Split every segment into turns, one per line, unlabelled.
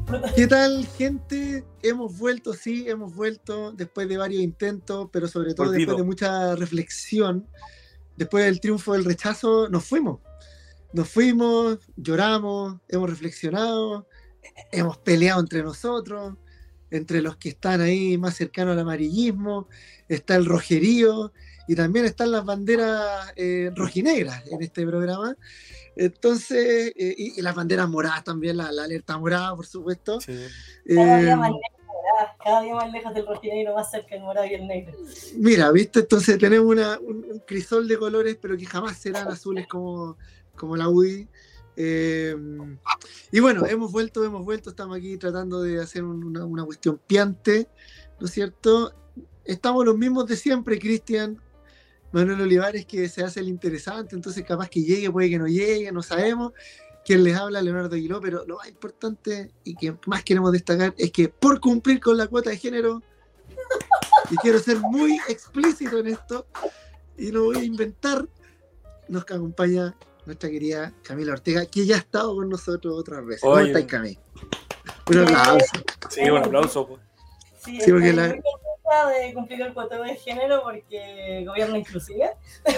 ¿Qué tal, gente? Hemos vuelto, sí, hemos vuelto después de varios intentos, pero sobre todo después de mucha reflexión. Después del triunfo del rechazo, nos fuimos. Nos fuimos, lloramos, hemos reflexionado, hemos peleado entre nosotros, entre los que están ahí más cercanos al amarillismo, está el rojerío y también están las banderas rojinegras en este programa. Entonces, y las banderas moradas también, la alerta morada, por supuesto.
Sí.
Cada día más lejos, cada día más lejos del rojinegro, más cerca del morado y el negro.
Mira, ¿viste? Entonces tenemos un crisol de colores, pero que jamás serán azules como la UDI. Y bueno, hemos vuelto, estamos aquí tratando de hacer una cuestión piante, ¿no es cierto? Estamos los mismos de siempre, Cristian, Manuel Olivares, que se hace el interesante, entonces capaz que llegue, puede que no llegue, no sabemos. Quien les habla, Leonardo Aguiló, pero lo más importante y que más queremos destacar es que por cumplir con la cuota de género, y quiero ser muy explícito en esto, y lo voy a inventar, nos acompaña nuestra querida Camila Ortega, que ya ha estado con nosotros otras veces. ¿Cómo estáis, Camila? Un aplauso.
Sí, un aplauso.
Sí, porque muy contenta de cumplir el cuoteo de género porque gobierno inclusive.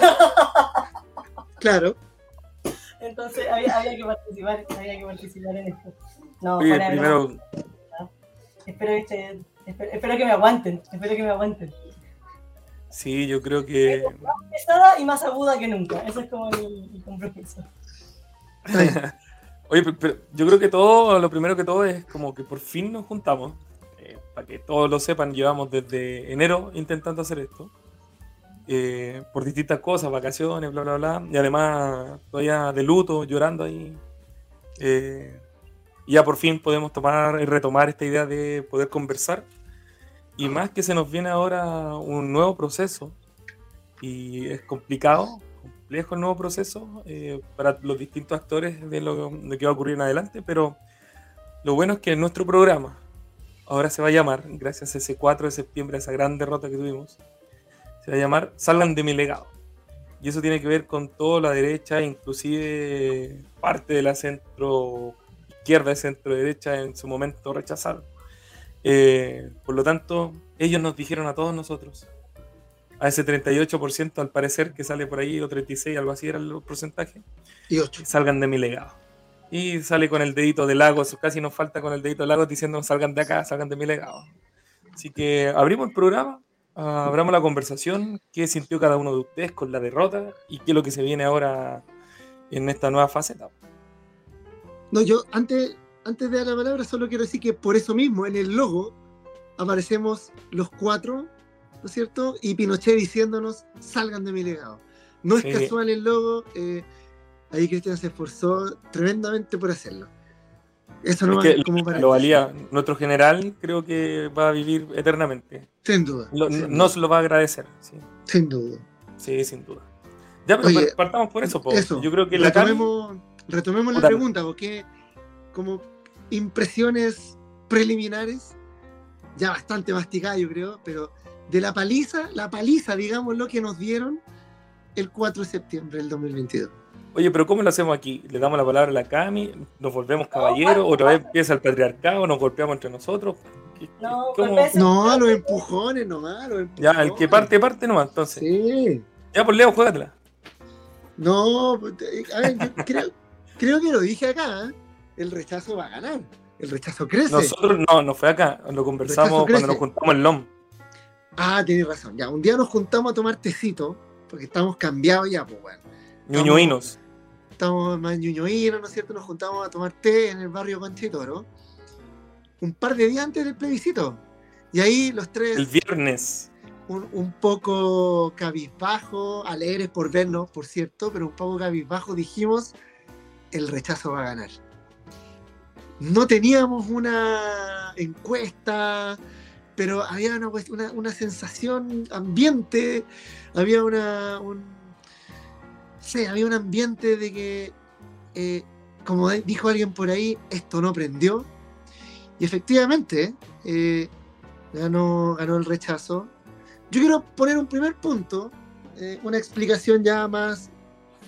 Claro.
Entonces había que participar en esto. No,
oye, primero...
Espero que me aguanten.
Sí, yo creo que...
Más pesada y más aguda que nunca. Eso es como el compromiso.
Oye, pero yo creo que lo primero que todo es como que por fin nos juntamos. Para que todos lo sepan, llevamos desde enero intentando hacer esto. Por distintas cosas, vacaciones, bla, bla, bla. Y además todavía de luto, llorando ahí. Y ya por fin podemos retomar esta idea de poder conversar. Y más que se nos viene ahora un nuevo proceso. Y es complejo el nuevo proceso para los distintos actores de lo que va a ocurrir en adelante. Pero lo bueno es que nuestro programa ahora se va a llamar, gracias a ese 4 de septiembre, a esa gran derrota que tuvimos, se va a llamar Salgan de mi legado. Y eso tiene que ver con toda la derecha, inclusive parte de la centro izquierda y centro derecha en su momento rechazaron. Por lo tanto, ellos nos dijeron a todos nosotros, a ese 38% al parecer que sale por ahí, o 36%, algo así era el porcentaje,
y 8.
Salgan de mi legado. Y sale con el dedito de Lagos, casi nos falta con el dedito de Lagos diciendo salgan de acá, salgan de mi legado. Así que abrimos el programa, abramos la conversación, qué sintió cada uno de ustedes con la derrota y qué es lo que se viene ahora en esta nueva faceta.
No, yo antes de dar la palabra solo quiero decir que por eso mismo en el logo aparecemos los 4, ¿no es cierto? Y Pinochet diciéndonos salgan de mi legado. No es casual el logo. Ahí Cristian se esforzó tremendamente por hacerlo. Eso no
es que como para lo valía. Nuestro general creo que va a vivir eternamente.
Sin duda.
Nos lo va a agradecer. Sí.
Sin duda.
Sí, sin duda. Ya, pero partamos por eso. Yo creo que
retomemos la pregunta, porque como impresiones preliminares, ya bastante masticada yo creo, pero de la paliza, digamos, lo que nos dieron el 4 de septiembre del 2022.
Oye, pero ¿cómo lo hacemos aquí? ¿Le damos la palabra a la Cami? ¿Nos volvemos caballeros? ¿Otra vez empieza el patriarcado? ¿Nos golpeamos entre nosotros?
No, los empujones nomás.
Ya, el que parte nomás, entonces.
Sí.
Ya, pues Leo, juégatela.
No, a ver, yo creo que lo dije acá, ¿eh? El rechazo va a ganar. El rechazo crece.
Nosotros no fue acá. Lo conversamos cuando nos juntamos en LOM.
Ah, tienes razón. Ya, un día nos juntamos a tomar tecito, porque estamos cambiados ya, pues bueno.
Ñuñoínos.
Estamos más ñuñoínos, ¿no es cierto? Nos juntamos a tomar té en el barrio Conchitoro un par de días antes del plebiscito. Y ahí los tres...
El viernes.
Un poco cabizbajo, alegres por vernos, por cierto, pero un poco cabizbajo dijimos, el rechazo va a ganar. No teníamos una encuesta, pero había una sensación ambiente, había había un ambiente de que, como dijo alguien por ahí, esto no prendió. Y efectivamente, ganó el rechazo. Yo quiero poner un primer punto, una explicación ya más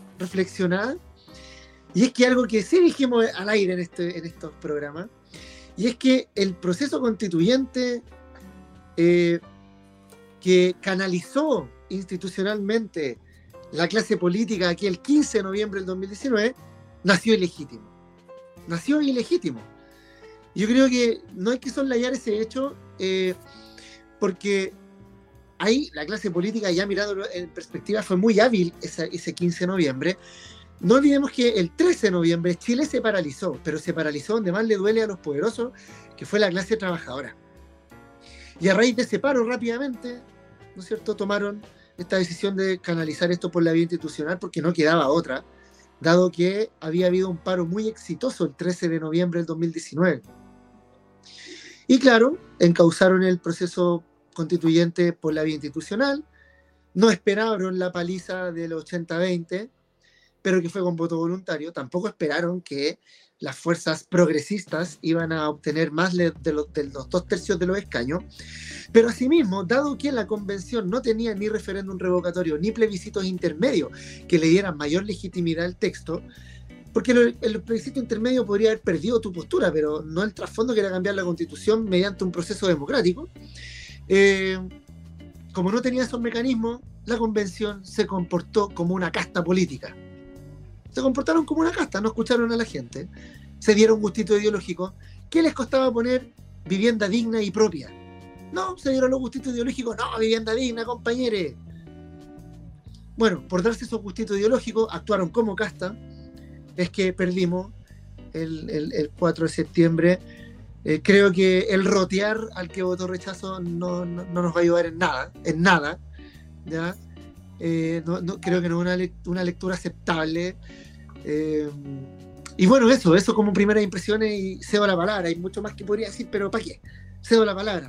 reflexionada, y es que algo que sí dijimos al aire en estos programas, y es que el proceso constituyente que canalizó institucionalmente la clase política aquel 15 de noviembre del 2019, nació ilegítimo. Nació ilegítimo. Yo creo que no hay que soslayar ese hecho, porque ahí la clase política, ya mirándolo en perspectiva, fue muy hábil ese 15 de noviembre. No olvidemos que el 13 de noviembre Chile se paralizó, pero se paralizó donde más le duele a los poderosos, que fue la clase trabajadora. Y a raíz de ese paro rápidamente, ¿no es cierto?, tomaron esta decisión de canalizar esto por la vía institucional, porque no quedaba otra, dado que había habido un paro muy exitoso el 13 de noviembre del 2019. Y claro, encauzaron el proceso constituyente por la vía institucional, no esperaron la paliza del 80-20, pero que fue con voto voluntario. Tampoco esperaron que las fuerzas progresistas iban a obtener más de los 2/3 de los escaños. Pero asimismo, dado que la convención no tenía ni referéndum revocatorio ni plebiscitos intermedios que le dieran mayor legitimidad al texto, porque el plebiscito intermedio podría haber perdido tu postura, pero no el trasfondo que era cambiar la constitución mediante un proceso democrático. Como no tenía esos mecanismos, la convención se comportó como una casta política. Se comportaron como una casta, no escucharon a la gente, se dieron gustito ideológico. ¿Qué les costaba poner vivienda digna y propia? No, se dieron los gustitos ideológicos. No, vivienda digna, compañeros. Bueno, por darse esos gustitos ideológicos, actuaron como casta. Es que perdimos el 4 de septiembre. Creo que el rotear al que votó rechazo no nos va a ayudar en nada, ¿ya? No, creo que no es una lectura aceptable. Y bueno, eso como primeras impresiones, y cedo la palabra. Hay mucho más que podría decir, pero ¿para qué? Cedo la palabra.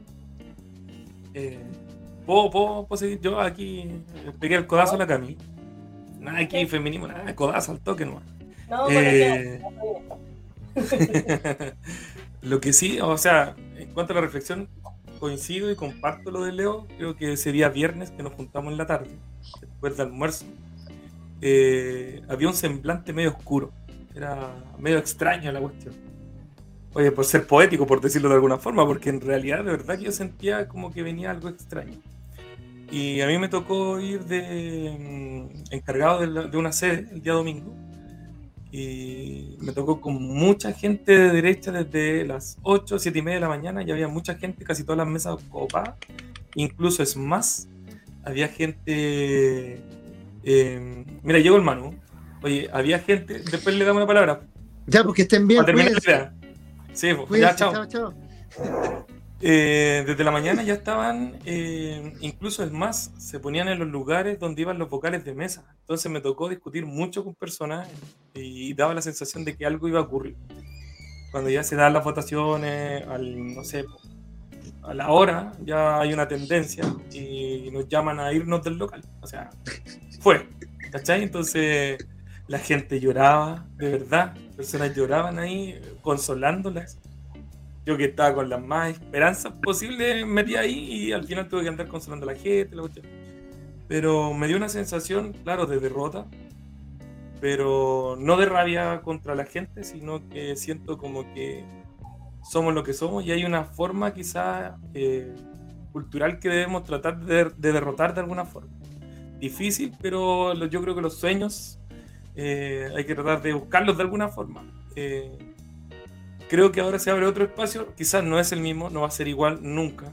¿Puedo seguir? Yo aquí pegué el codazo a la Cami. Nada aquí feminismo, nada, codazo al toque nomás.
No,
Lo que sí, o sea, en cuanto a la reflexión, coincido y comparto lo de Leo. Creo que ese día viernes que nos juntamos en la tarde, después del almuerzo, había un semblante medio oscuro. Era medio extraño la cuestión. Oye, por ser poético, por decirlo de alguna forma, porque en realidad de verdad que yo sentía como que venía algo extraño. Y a mí me tocó ir encargado de una sede el día domingo, y me tocó con mucha gente de derecha desde las 8, 7 y media de la mañana. Y había mucha gente, casi todas las mesas ocupadas, incluso es más, había gente, mira, llegó el Manu. Oye, había gente, después le damos una palabra.
Ya, porque estén bien.
Para terminar la idea. Sí, pues,
Cuídense,
ya, chao. Desde la mañana ya estaban, incluso es más, se ponían en los lugares donde iban los vocales de mesa. Entonces me tocó discutir mucho con personas y daba la sensación de que algo iba a ocurrir. Cuando ya se dan las votaciones, no sé, a la hora ya hay una tendencia y nos llaman a irnos del local. O sea, fue, ¿cachai? Entonces la gente lloraba, de verdad, personas lloraban ahí, consolándolas. Yo que estaba con las más esperanzas posibles metí ahí, y al final tuve que andar consolando a la gente, pero me dio una sensación, claro, de derrota, pero no de rabia contra la gente, sino que siento como que somos lo que somos, y hay una forma quizás cultural que debemos tratar de derrotar de alguna forma. Difícil, pero yo creo que los sueños hay que tratar de buscarlos de alguna forma. Creo que ahora se abre otro espacio, quizás no es el mismo, no va a ser igual nunca.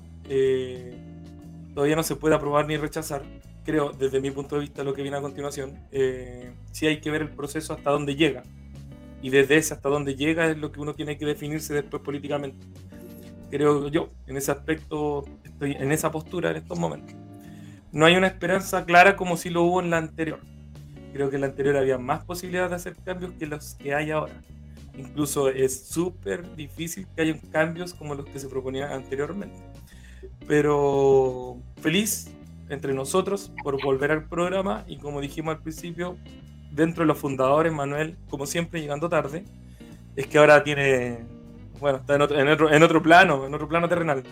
Todavía no se puede aprobar ni rechazar. Creo, desde mi punto de vista, lo que viene a continuación, sí hay que ver el proceso hasta dónde llega. Y desde ese hasta dónde llega es lo que uno tiene que definirse después políticamente. Creo yo, en ese aspecto, estoy en esa postura en estos momentos. No hay una esperanza clara como si lo hubo en la anterior. Creo que en la anterior había más posibilidades de hacer cambios que los que hay ahora. Incluso es súper difícil que haya cambios como los que se proponían anteriormente. Pero feliz entre nosotros por volver al programa, y como dijimos al principio, dentro de los fundadores, Manuel, como siempre, llegando tarde, es que ahora tiene, bueno, está en otro plano terrenal.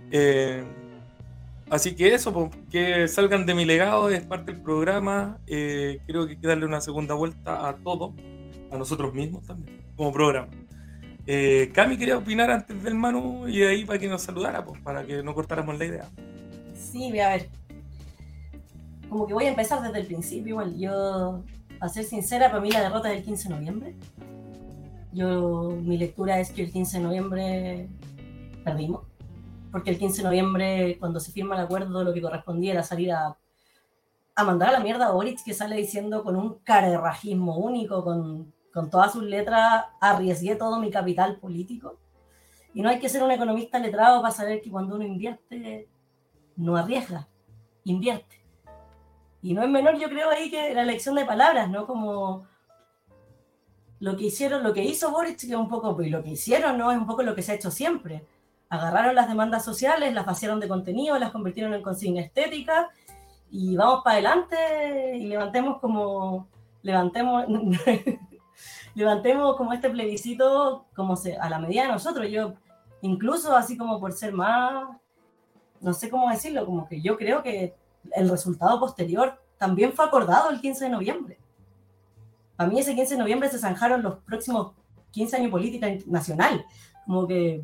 Así que eso, que salgan de mi legado, es parte del programa. Creo que hay que darle una segunda vuelta a todo, a nosotros mismos también, como programa. Cami quería opinar antes del Manu y de ahí para que nos saludara, pues, para que no cortáramos la idea.
Sí, voy a ver. Como que voy a empezar desde el principio igual. Yo, para ser sincera, para mí la derrota es el 15 de noviembre. Mi lectura es que el 15 de noviembre perdimos. Porque el 15 de noviembre, cuando se firma el acuerdo, lo que correspondía era salir a mandar a la mierda a Boric, que sale diciendo con un carerrajismo único, con todas sus letras, arriesgué todo mi capital político. Y no hay que ser un economista letrado para saber que cuando uno invierte, no arriesga, invierte. Y no es menor, yo creo, ahí que la elección de palabras, ¿no? Como lo que hizo Boric, que es un poco, y lo que hicieron, ¿no? Es un poco lo que se ha hecho siempre. Agarraron las demandas sociales, las vaciaron de contenido, las convirtieron en consigna estética, y vamos para adelante y levantemos como este plebiscito a la medida de nosotros. Yo, incluso así como por ser más, no sé cómo decirlo, como que yo creo que el resultado posterior también fue acordado el 15 de noviembre. Para mí ese 15 de noviembre se zanjaron los próximos 15 años de política nacional. Como que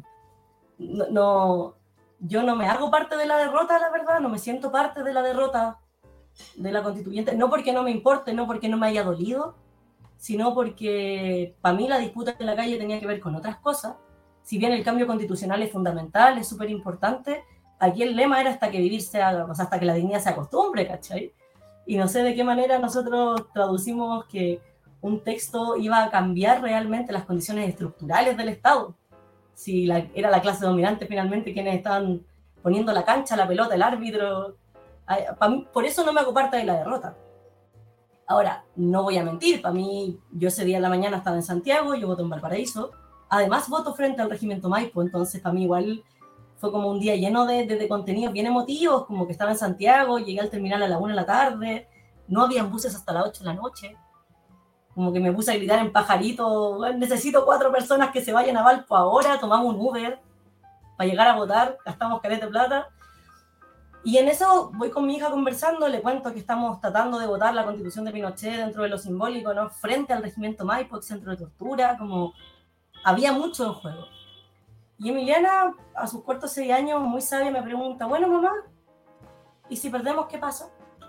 yo no me hago parte de la derrota, la verdad, no me siento parte de la derrota de la constituyente, no porque no me importe, no porque no me haya dolido, sino porque para mí la disputa en la calle tenía que ver con otras cosas. Si bien el cambio constitucional es fundamental, es súper importante, aquí el lema era hasta que la dignidad se acostumbre, ¿cachai? Y no sé de qué manera nosotros traducimos que un texto iba a cambiar realmente las condiciones estructurales del Estado. Si era la clase dominante finalmente quienes estaban poniendo la cancha, la pelota, el árbitro. Por eso no me hago parte de la derrota. Ahora, no voy a mentir, para mí, yo ese día en la mañana estaba en Santiago, yo voto en Valparaíso, además voto frente al Regimiento Maipo, entonces para mí igual fue como un día lleno de contenidos bien emotivos, como que estaba en Santiago, llegué al terminal a la 1 de la tarde, no habían buses hasta las 8 de la noche, como que me puse a gritar en pajarito, necesito 4 personas que se vayan a Valpo ahora, tomamos un Uber para llegar a votar, gastamos caleta de plata. Y en eso voy con mi hija conversando, le cuento que estamos tratando de votar la Constitución de Pinochet dentro de lo simbólico, ¿no? Frente al Regimiento Maipo, centro de tortura, como había mucho en juego. Y Emiliana, a sus cortos 6 años, muy sabia, me pregunta, bueno, mamá, ¿y si perdemos qué pasa?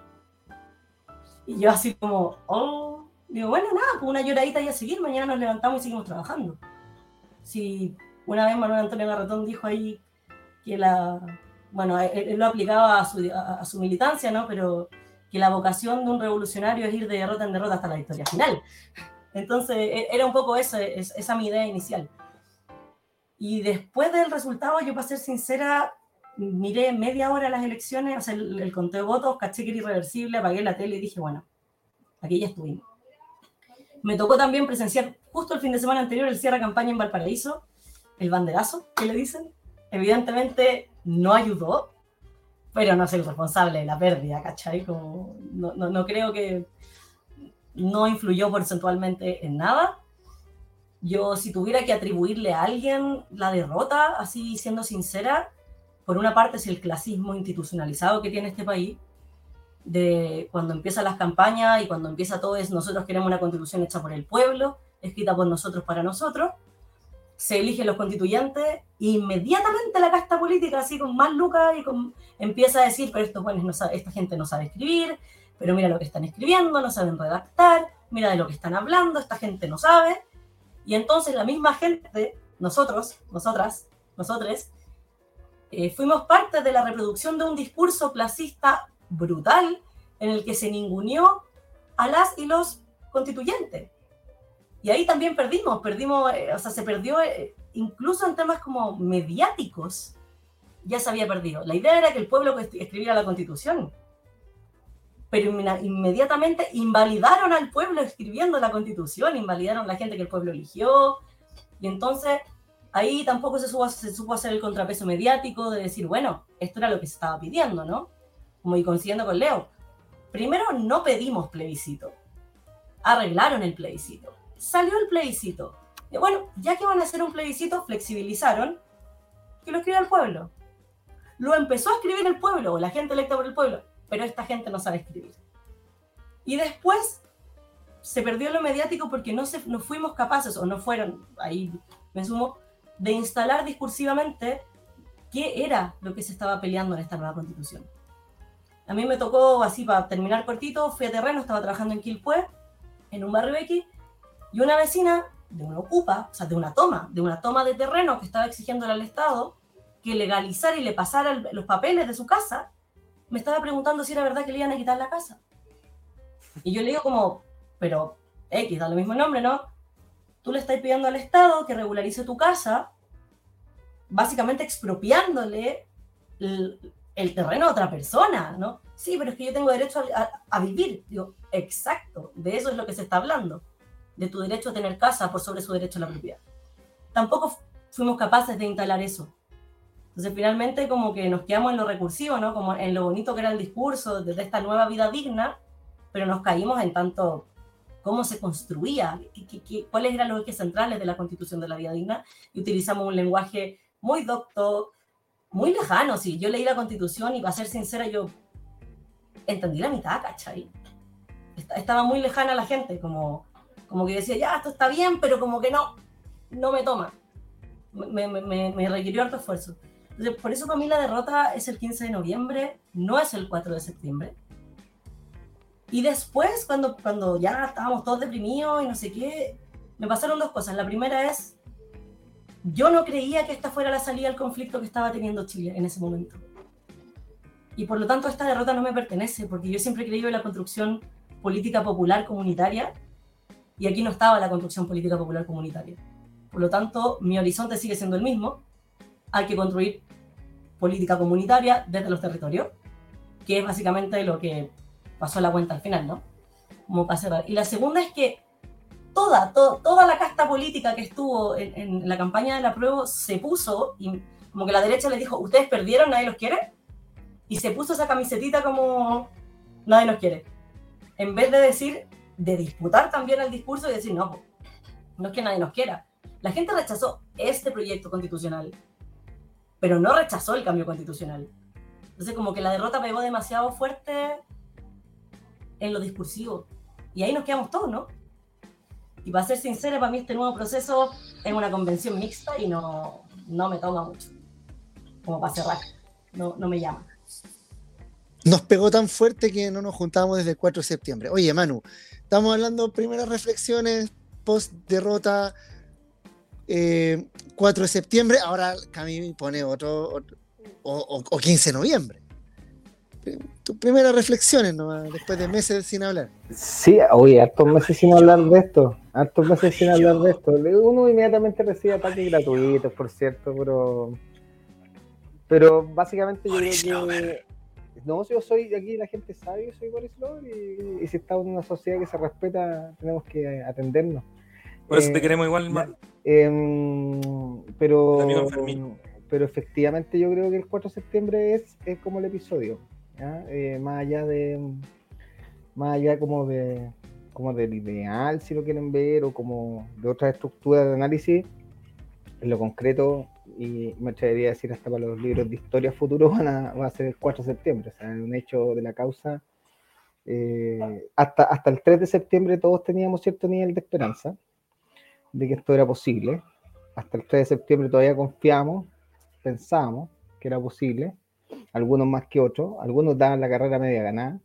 Y yo así como, digo, bueno, nada, pues una lloradita y a seguir, mañana nos levantamos y seguimos trabajando. Si una vez Manuel Antonio Garretón dijo ahí que bueno, él lo aplicaba a su militancia, ¿no? Pero que la vocación de un revolucionario es ir de derrota en derrota hasta la victoria final. Entonces, era un poco esa mi idea inicial. Y después del resultado, yo para ser sincera, miré media hora las elecciones, o sea, el conteo de votos, caché que era irreversible, apagué la tele y dije, bueno, aquí ya estuvimos. Me tocó también presenciar justo el fin de semana anterior el cierre de campaña en Valparaíso, el banderazo, ¿qué le dicen? Evidentemente no ayudó, pero no soy el responsable de la pérdida, ¿cachai? Como, no creo que no influyó porcentualmente en nada. Yo, si tuviera que atribuirle a alguien la derrota, así siendo sincera, por una parte es el clasismo institucionalizado que tiene este país, de cuando empiezan las campañas y cuando empieza todo es nosotros queremos una constitución hecha por el pueblo, escrita por nosotros para nosotros, se eligen los constituyentes e inmediatamente la casta política, así con más lucas, empieza a decir, pero esta gente no sabe escribir, pero mira lo que están escribiendo, no saben redactar, mira de lo que están hablando, esta gente no sabe. Y entonces la misma gente, nosotros, fuimos parte de la reproducción de un discurso clasista brutal en el que se ninguneó a las y los constituyentes. Y ahí también perdimos, o sea, se perdió incluso en temas como mediáticos, ya se había perdido. La idea era que el pueblo escribiera la Constitución, pero inmediatamente invalidaron al pueblo escribiendo la Constitución, invalidaron a la gente que el pueblo eligió, y entonces ahí tampoco se supo hacer el contrapeso mediático de decir, bueno, esto era lo que se estaba pidiendo, ¿no? Como y coincidiendo con Leo. Primero, no pedimos plebiscito, arreglaron el plebiscito. Salió el plebiscito. Y bueno, ya que van a hacer un plebiscito, flexibilizaron que lo escriba el pueblo. Lo empezó a escribir el pueblo, o la gente electa por el pueblo, pero esta gente no sabe escribir. Y después se perdió lo mediático porque no fuimos capaces, o no fueron, ahí me sumo, de instalar discursivamente qué era lo que se estaba peleando en esta nueva constitución. A mí me tocó, así para terminar cortito, fui a terreno, estaba trabajando en Quilpué, en un barrio X, y una vecina de una ocupa, o sea, de una toma de terreno que estaba exigiéndole al Estado que legalizara y le pasara los papeles de su casa, me estaba preguntando si era verdad que le iban a quitar la casa. Y yo le digo como, pero X, da lo mismo nombre, ¿no? Tú le estás pidiendo al Estado que regularice tu casa, básicamente expropiándole el terreno a otra persona, ¿no? Sí, pero es que yo tengo derecho a vivir. Digo, exacto, de eso es lo que se está hablando, de tu derecho a tener casa por sobre su derecho a la propiedad. Tampoco fuimos capaces de instalar eso. Entonces, finalmente, como que nos quedamos en lo recursivo, ¿no? Como en lo bonito que era el discurso de esta nueva vida digna, pero nos caímos en tanto cómo se construía, cuáles eran los ejes centrales de la Constitución de la vida digna, y utilizamos un lenguaje muy docto, muy lejano. Sí, yo leí la Constitución y, para ser sincera, yo entendí la mitad, ¿cachai? Estaba muy lejana a la gente, como que decía, ya, esto está bien, pero como que no me toma. Me requirió harto esfuerzo. Entonces, por eso para mí la derrota es el 15 de noviembre, no es el 4 de septiembre. Y después, cuando ya estábamos todos deprimidos y no sé qué, me pasaron dos cosas. La primera es, yo no creía que esta fuera la salida al conflicto que estaba teniendo Chile en ese momento. Y por lo tanto esta derrota no me pertenece, porque yo siempre he creído en la construcción política popular comunitaria, y aquí no estaba la construcción política popular comunitaria. Por lo tanto, mi horizonte sigue siendo el mismo. Hay que construir política comunitaria desde los territorios, que es básicamente lo que pasó la cuenta al final, ¿no? Como para cerrar. Y la segunda es que toda la casta política que estuvo en la campaña del apruebo se puso, y como que la derecha les dijo, ustedes perdieron, nadie los quiere, y se puso esa camisetita como nadie nos quiere, en vez de decir, de disputar también el discurso y decir, no es que nadie nos quiera. La gente rechazó este proyecto constitucional, pero no rechazó el cambio constitucional. Entonces, como que la derrota pegó demasiado fuerte en lo discursivo, y ahí nos quedamos todos, ¿no? Y para ser sincera, para mí este nuevo proceso es una convención mixta y no me toma mucho, como para cerrar, no me llama.
Nos pegó tan fuerte que no nos juntábamos desde el 4 de septiembre. Oye, Manu, estamos hablando primeras reflexiones post-derrota, 4 de septiembre, ahora Cami pone otro o 15 de noviembre. Tus primeras reflexiones nomás, después de meses sin hablar.
Sí, oye, hartos meses sin hablar de esto. Uno inmediatamente recibe ataques gratuitos, por cierto, pero básicamente yo creo que... No, yo soy, aquí la gente sabe que soy Boris Lover, y si estamos en una sociedad que se respeta, tenemos que atendernos.
Por eso te queremos igual, hermano.
Pero efectivamente yo creo que el 4 de septiembre es como el episodio, ¿ya? Más allá como del ideal, si lo quieren ver, o como de otras estructuras de análisis, en lo concreto, y me atrevería a decir hasta para los libros de historia futuros, va a ser el 4 de septiembre, o sea, un hecho de la causa. Hasta el 3 de septiembre todos teníamos cierto nivel de esperanza de que esto era posible. Hasta el 3 de septiembre todavía pensábamos que era posible, algunos más que otros, algunos daban la carrera media ganada,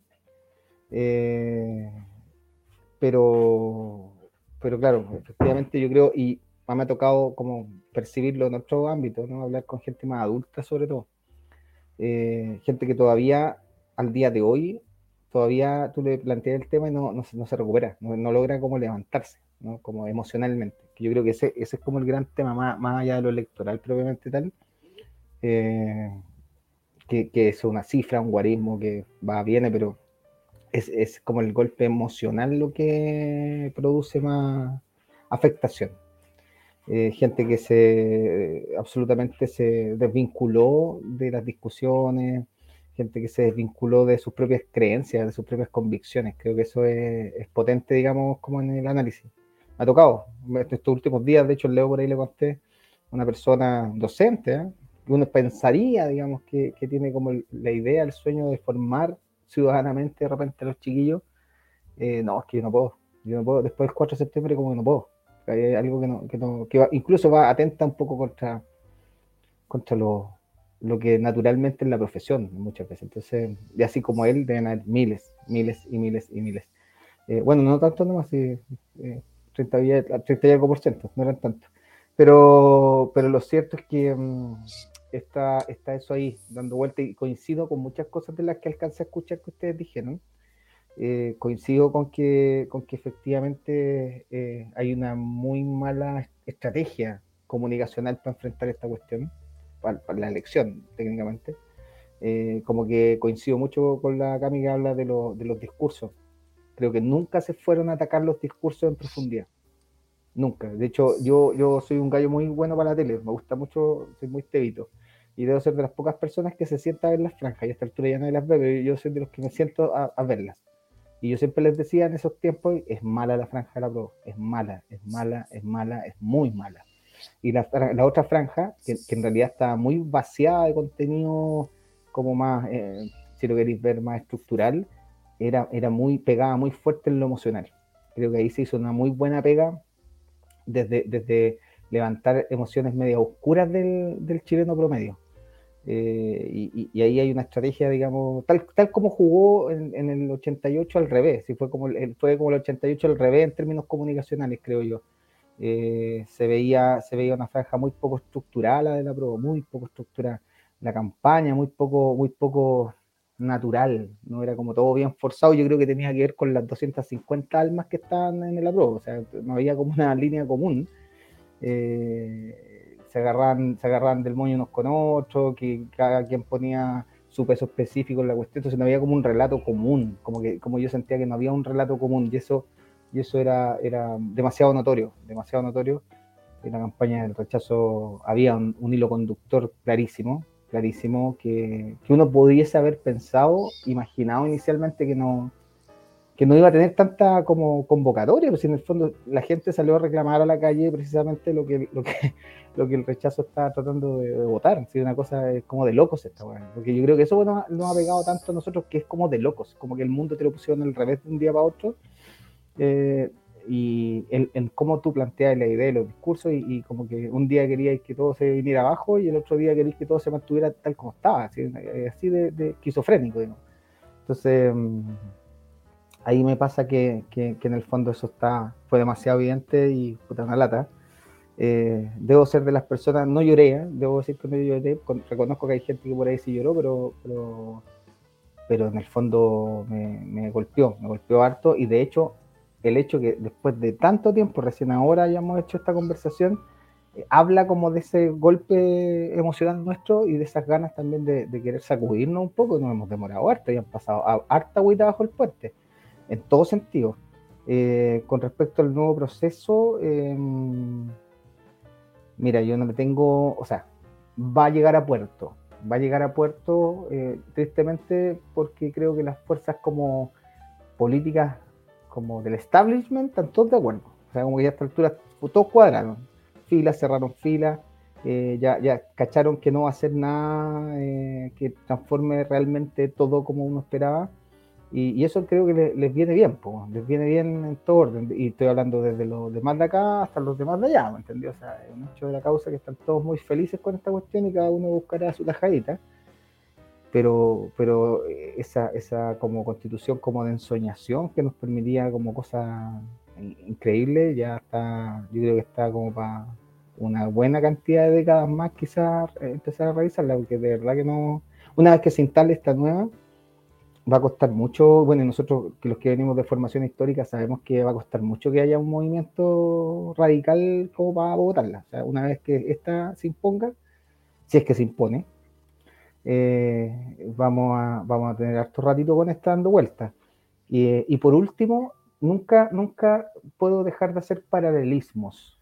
pero claro, efectivamente yo creo, y me ha tocado como percibirlo en otros ámbitos, ¿no? Hablar con gente más adulta sobre todo, gente que todavía al día de hoy, todavía tú le planteas el tema y no se recupera, no logra como levantarse, ¿no? Como emocionalmente, que yo creo que ese es como el gran tema, más allá de lo electoral propiamente tal, que es una cifra, un guarismo que viene, pero es como el golpe emocional lo que produce más afectación. Gente que absolutamente se desvinculó de las discusiones, gente que se desvinculó de sus propias creencias, de sus propias convicciones. Creo que eso es potente, digamos, como en el análisis. Me ha tocado estos últimos días, de hecho, Leo por ahí le conté, una persona docente, uno pensaría, digamos, que tiene como la idea, el sueño de formar ciudadanamente de repente a los chiquillos. No, es que yo no puedo, después del 4 de septiembre como que no puedo. Hay algo incluso va atenta un poco contra lo que naturalmente es la profesión muchas veces. Entonces, y así como él, deben haber miles y miles. Bueno, no tanto nomás, 30 y algo por ciento, no eran tantos. Pero lo cierto es que está eso ahí, dando vuelta, y coincido con muchas cosas de las que alcancé a escuchar que ustedes dijeron. Coincido con que efectivamente hay una muy mala estrategia comunicacional para enfrentar esta cuestión, para la elección técnicamente. Como que coincido mucho con la Cami que habla de los discursos. Creo que nunca se fueron a atacar los discursos en profundidad. Nunca. De hecho, yo soy un gallo muy bueno para la tele, me gusta mucho, soy muy tebito. Y debo ser de las pocas personas que se sienta a ver las franjas, y a esta altura ya nadie las ve, pero yo soy de los que me siento a verlas. Y yo siempre les decía en esos tiempos, es mala la franja de la Pro, es mala, es muy mala. Y la otra franja, que en realidad estaba muy vaciada de contenido, como más, si lo queréis ver, más estructural, pegaba muy fuerte en lo emocional. Creo que ahí se hizo una muy buena pega desde levantar emociones medio oscuras del chileno promedio. Y ahí hay una estrategia, digamos, tal como jugó en el 88 al revés, fue como el 88 al revés en términos comunicacionales, creo yo. Se veía una franja muy poco estructurada la de la Pro, muy poco estructurada. La campaña muy poco natural, no era como todo bien forzado. Yo creo que tenía que ver con las 250 almas que estaban en la Pro, o sea, no había como una línea común. Se agarraban del moño unos con otros, que cada quien ponía su peso específico en la cuestión, entonces no había como un relato común, como yo sentía que no había un relato común, y eso era demasiado notorio. En la campaña del rechazo había un hilo conductor clarísimo, que uno pudiese haber pensado, imaginado inicialmente que no iba a tener tanta como convocatoria, pues en el fondo la gente salió a reclamar a la calle precisamente lo que el rechazo está tratando de votar. ¿Sí? Una cosa es como de locos esta weá, porque yo creo que eso nos ha pegado tanto a nosotros, que es como de locos, como que el mundo te lo pusieron al revés de un día para otro, y en cómo tú planteas la idea de los discursos, y como que un día queríais que todo se viniera abajo y el otro día queríais que todo se mantuviera tal como estaba, así de esquizofrénico, digamos. Entonces ahí me pasa que en el fondo eso fue demasiado evidente y puta una lata. Debo ser de las personas, no lloré, debo decir que no lloré, reconozco que hay gente que por ahí sí lloró, pero en el fondo me golpeó harto, y de hecho el hecho que después de tanto tiempo, recién ahora hayamos hecho esta conversación, habla como de ese golpe emocional nuestro y de esas ganas también de querer sacudirnos un poco. Nos hemos demorado harto y han pasado harta agüita bajo el puente, en todo sentido. Con respecto al nuevo proceso, mira, yo no le tengo, o sea, va a llegar a puerto, tristemente, porque creo que las fuerzas como políticas, como del establishment, están todos de acuerdo. O sea, como que ya a esta altura todos cuadraron filas, cerraron filas, ya cacharon que no va a ser nada que transforme realmente todo como uno esperaba. Y eso creo que les viene bien, les viene bien en todo orden. Y estoy hablando desde los demás de acá hasta los demás de allá, ¿me entendió? O sea, es un hecho de la causa que están todos muy felices con esta cuestión y cada uno buscará su tajadita. Pero esa como constitución como de ensoñación que nos permitía como cosa increíble, ya está, yo creo que está como para una buena cantidad de décadas más quizás empezar a revisarla, porque de verdad que no, una vez que se instale esta nueva, va a costar mucho. Bueno, nosotros, que los que venimos de formación histórica, sabemos que va a costar mucho que haya un movimiento radical como para votarla. O sea, una vez que esta se imponga, si es que se impone, vamos a tener harto ratito con esta dando vueltas. Y por último, nunca puedo dejar de hacer paralelismos.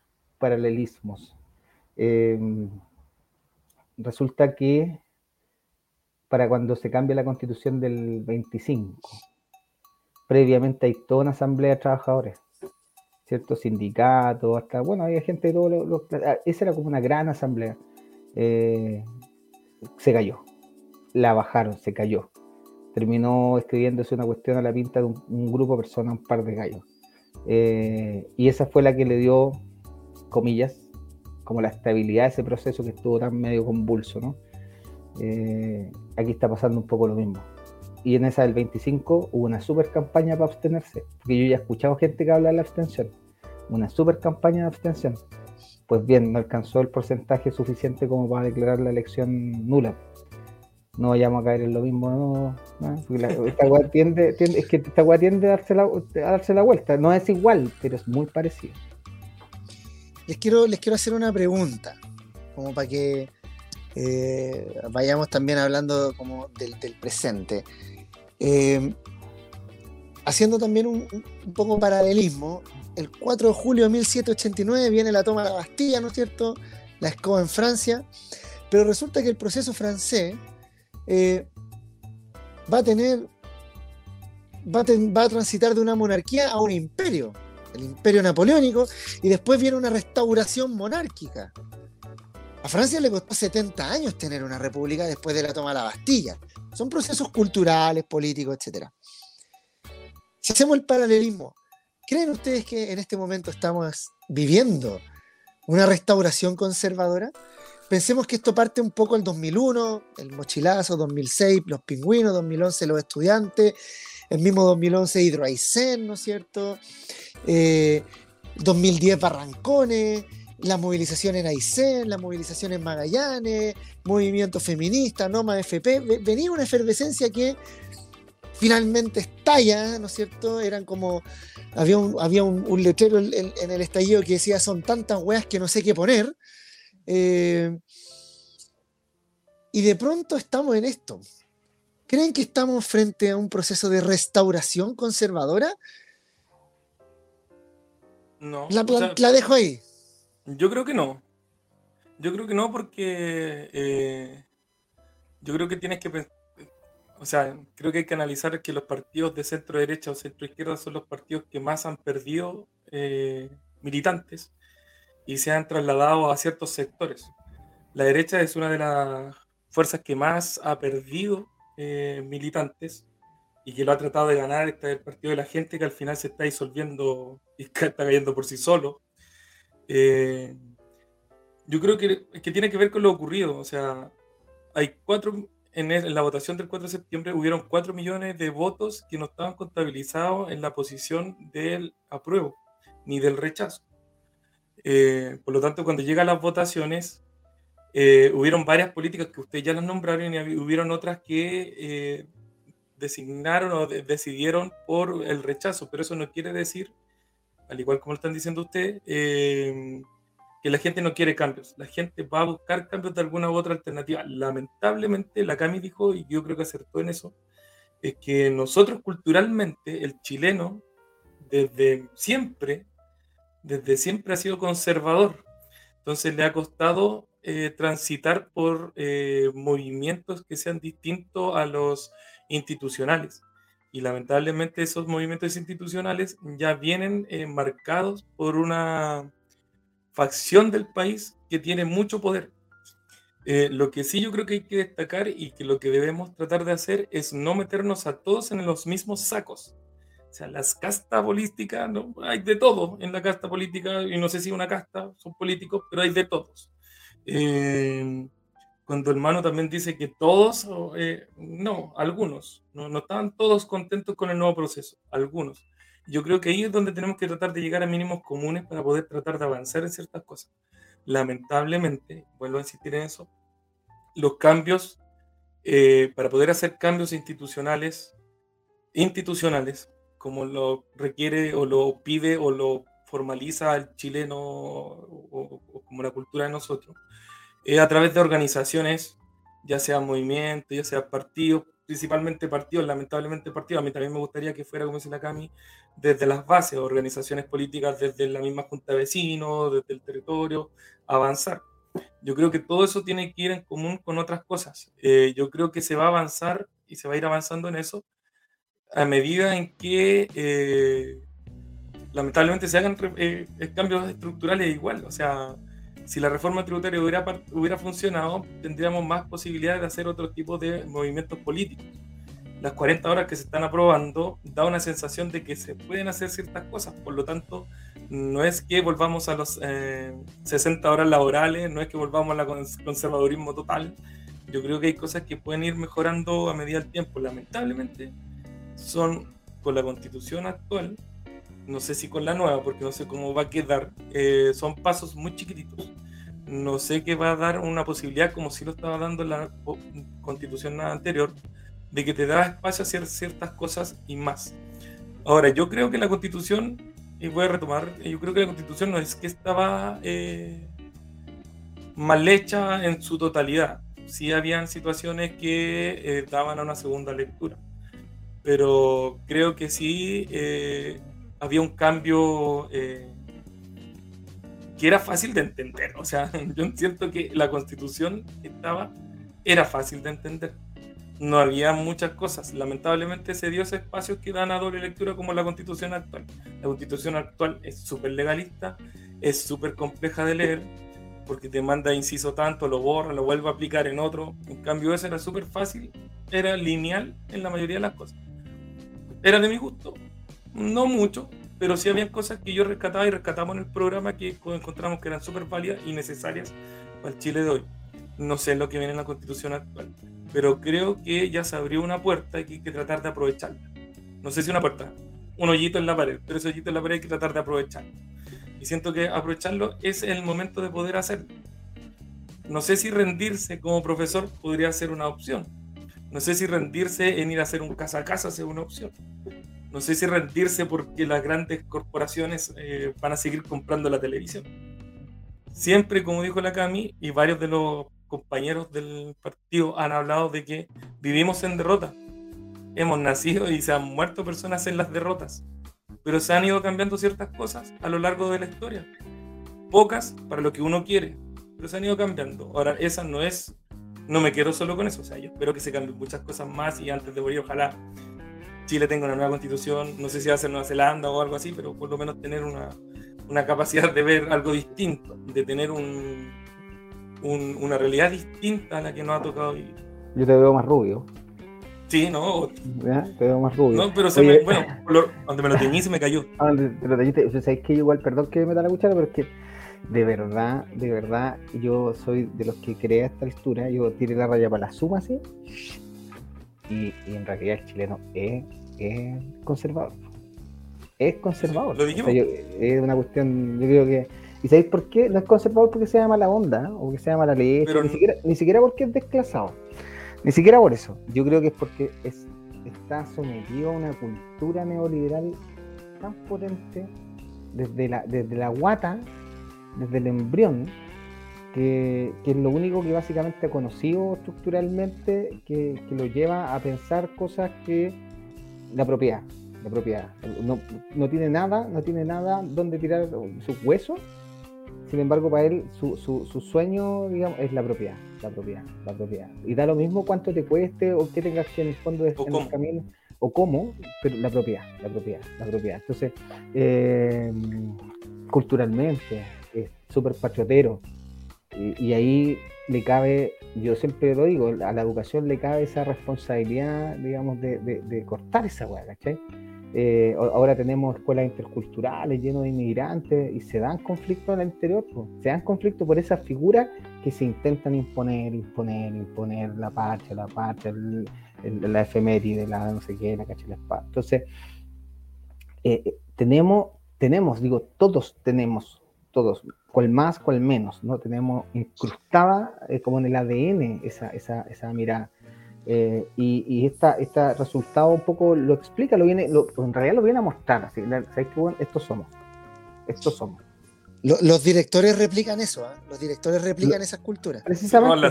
Resulta que para cuando se cambia la constitución del 25, previamente hay toda una asamblea de trabajadores, ciertos sindicatos, hasta, bueno, había gente de todos esa era como una gran asamblea. Se cayó, la bajaron, se cayó. Terminó escribiéndose una cuestión a la pinta de un grupo de personas, un par de gallos. Y esa fue la que le dio comillas, como la estabilidad de ese proceso que estuvo tan medio convulso, ¿no? Aquí está pasando un poco lo mismo. Y en esa del 25 hubo una super campaña para abstenerse, porque yo ya he escuchado gente que habla de la abstención, una super campaña de abstención. Pues bien, no alcanzó el porcentaje suficiente como para declarar la elección nula. No vayamos a caer en lo mismo, no, porque esta weá tiende a darse la vuelta. No es igual, pero es muy parecido.
Les quiero hacer una pregunta, como para que vayamos también hablando como del presente. Haciendo también un poco paralelismo, el 4 de julio de 1789 viene la toma de la Bastilla, ¿no es cierto? La escoba en Francia, pero resulta que el proceso francés va a transitar de una monarquía a un imperio, el imperio napoleónico, y después viene una restauración monárquica. A Francia le costó 70 años tener una república después de la toma de la Bastilla. Son procesos culturales, políticos, etc. Si hacemos el paralelismo, ¿creen ustedes que en este momento estamos viviendo una restauración conservadora? Pensemos que esto parte un poco el 2001, el mochilazo, 2006, los pingüinos, 2011 los estudiantes, el mismo 2011 Hidroaicén, ¿no es cierto? 2010 Barrancones, la movilización en Aysén, la movilización en Magallanes, movimiento feminista, Noma FP, venía una efervescencia que finalmente estalla, ¿no es cierto? Eran como, había un letrero en el estallido que decía, son tantas weas que no sé qué poner, y de pronto estamos en esto. ¿Creen que estamos frente a un proceso de restauración conservadora?
No.
La dejo ahí.
Yo creo que no. Yo creo que no porque yo creo que tienes que pensar, o sea, creo que hay que analizar que los partidos de centro derecha o centro izquierda son los partidos que más han perdido militantes y se han trasladado a ciertos sectores. La derecha es una de las fuerzas que más ha perdido militantes y que lo ha tratado de ganar. Este es el partido de la gente que al final se está disolviendo y está cayendo por sí solo. Yo creo que tiene que ver con lo ocurrido. O sea, hay en la votación del 4 de septiembre hubieron 4 millones de votos que no estaban contabilizados en la posición del apruebo ni del rechazo. Por lo tanto, cuando llegan las votaciones, hubieron varias políticas que ustedes ya las nombraron y hubieron otras que designaron o decidieron por el rechazo, pero eso no quiere decir, al igual como lo están diciendo ustedes, que la gente no quiere cambios. La gente va a buscar cambios de alguna u otra alternativa. Lamentablemente, la Cami dijo, y yo creo que acertó en eso, es que nosotros culturalmente, el chileno, desde siempre ha sido conservador. Entonces le ha costado transitar por movimientos que sean distintos a los institucionales. Y lamentablemente esos movimientos institucionales ya vienen marcados por una facción del país que tiene mucho poder. Lo que sí yo creo que hay que destacar y que lo que debemos tratar de hacer es no meternos a todos en los mismos sacos. O sea, las castas políticas, ¿no? Hay de todo en la casta política, y no sé si una casta, son políticos, pero hay de todos. Cuando el Mano también dice que todos, no, algunos, no estaban todos contentos con el nuevo proceso, algunos. Yo creo que ahí es donde tenemos que tratar de llegar a mínimos comunes para poder tratar de avanzar en ciertas cosas. Lamentablemente, vuelvo a insistir en eso, los cambios, para poder hacer cambios institucionales, como lo requiere o lo pide o lo formaliza el chileno o como la cultura de nosotros, a través de organizaciones, ya sea movimientos, ya sea partidos, principalmente partidos, lamentablemente partidos. A mí también me gustaría que fuera, como dice la Cami, desde las bases, organizaciones políticas, desde la misma junta de vecinos, desde el territorio, avanzar. Yo creo que todo eso tiene que ir en común con otras cosas. Yo creo que se va a avanzar y se va a ir avanzando en eso a medida en que lamentablemente se hagan cambios estructurales igual. O sea, si la reforma tributaria hubiera funcionado, tendríamos más posibilidades de hacer otro tipo de movimientos políticos. Las 40 horas que se están aprobando da una sensación de que se pueden hacer ciertas cosas, por lo tanto no es que volvamos a los 60 horas laborales, no es que volvamos al conservadurismo total. Yo creo que hay cosas que pueden ir mejorando a medida del tiempo. Lamentablemente, son con la constitución actual, no sé si con la nueva, porque no sé cómo va a quedar, son pasos muy chiquititos. No sé qué va a dar una posibilidad, como si lo estaba dando en la constitución anterior, de que te da espacio a hacer ciertas cosas y más. Ahora, yo creo que la constitución, y voy a retomar, yo creo que la constitución no es que estaba mal hecha en su totalidad. Sí habían situaciones que daban a una segunda lectura, pero creo que sí había un cambio que era fácil de entender. O sea, yo siento que la constitución era fácil de entender. No había muchas cosas. Lamentablemente se dio ese espacio que dan a doble lectura como la constitución actual. La constitución actual es súper legalista, es súper compleja de leer, porque te manda inciso tanto, lo borra, lo vuelve a aplicar en otro. En cambio, eso era súper fácil, era lineal en la mayoría de las cosas. Era de mi gusto, no mucho, pero sí había cosas que yo rescataba y rescatamos en el programa que encontramos que eran súper válidas y necesarias para el Chile de hoy. No sé lo que viene en la constitución actual, pero creo que ya se abrió una puerta y que hay que tratar de aprovecharla. No sé si una puerta, un hoyito en la pared, pero ese hoyito en la pared hay que tratar de aprovecharlo. Y siento que aprovecharlo es el momento de poder hacerlo. No sé si rendirse como profesor podría ser una opción. No sé si rendirse en ir a hacer un casa a casa sea una opción. No sé si rendirse porque las grandes corporaciones van a seguir comprando la televisión. Siempre, como dijo la Cami, y varios de los compañeros del partido han hablado de que vivimos en derrota. Hemos nacido y se han muerto personas en las derrotas, pero se han ido cambiando ciertas cosas a lo largo de la historia. Pocas para lo que uno quiere, pero se han ido cambiando. Ahora, esa no me quedo solo con eso. O sea, yo espero que se cambien muchas cosas más y antes de morir, ojalá Chile tenga una nueva constitución. No sé si va a ser Nueva Zelanda o algo así, pero por lo menos tener una capacidad de ver algo distinto, de tener una realidad distinta a la que nos ha tocado vivir.
Yo te veo más rubio.
Sí, no.
¿Ya? Te veo más rubio.
No, pero donde me lo teñí se me cayó.
Te lo teñiste. O sea, sabes que igual, perdón que me da la cuchara, pero es que de verdad, yo soy de los que cree a esta altura, yo tiré la raya para la suma así, y en realidad el chileno es conservador. Es conservador.
Lo dijimos.
O sea, es una cuestión, yo creo que. ¿Y sabéis por qué? No es conservador porque sea mala onda, o que sea mala leche,
Pero
ni siquiera porque es desclasado. Ni siquiera por eso. Yo creo que es porque está sometido a una cultura neoliberal tan potente desde la guata, desde el embrión, que es lo único que básicamente ha conocido estructuralmente, que lo lleva a pensar cosas que la propiedad. No tiene nada donde tirar sus huesos. Sin embargo, para él su sueño, digamos, es la propiedad. Y da lo mismo cuánto te cueste o qué tengas que en el fondo en el camino o cómo, pero la propiedad. Entonces, culturalmente es súper patriotero, y ahí le cabe, yo siempre lo digo, a la educación le cabe esa responsabilidad, digamos, de cortar esa hueá, ¿cachai? Ahora tenemos escuelas interculturales llenas de inmigrantes y se dan conflictos en el interior, pues. Se dan conflictos por esas figuras que se intentan imponer la patria, la efeméride, la no sé qué, la cacha, la espada. Entonces, todos tenemos, cual más, cual menos, ¿no? Tenemos incrustada como en el ADN esa mirada. Y este resultado un poco lo explica, en realidad lo viene a mostrar, así, ¿sabes qué? Bueno, estos somos.
Los directores replican eso, ¿eh? Los directores replican esas culturas.
Precisamente,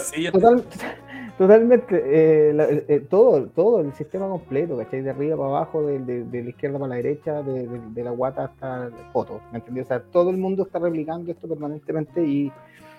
totalmente, todo el sistema completo, ¿cachai? De arriba para abajo, de la izquierda para la derecha, de la guata hasta el poto, ¿me entendí? O sea, todo el mundo está replicando esto permanentemente y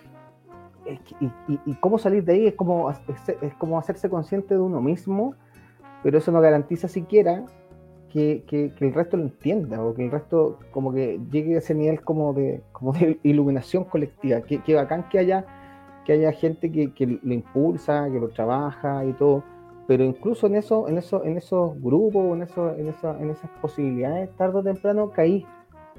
cómo salir de ahí es como hacerse consciente de uno mismo, pero eso no garantiza siquiera que el resto lo entienda, o que el resto como que llegue a ese nivel como de iluminación colectiva. Que bacán que haya gente que lo impulsa, que lo trabaja y todo, pero incluso en esos grupos, en esas posibilidades, tarde o temprano caí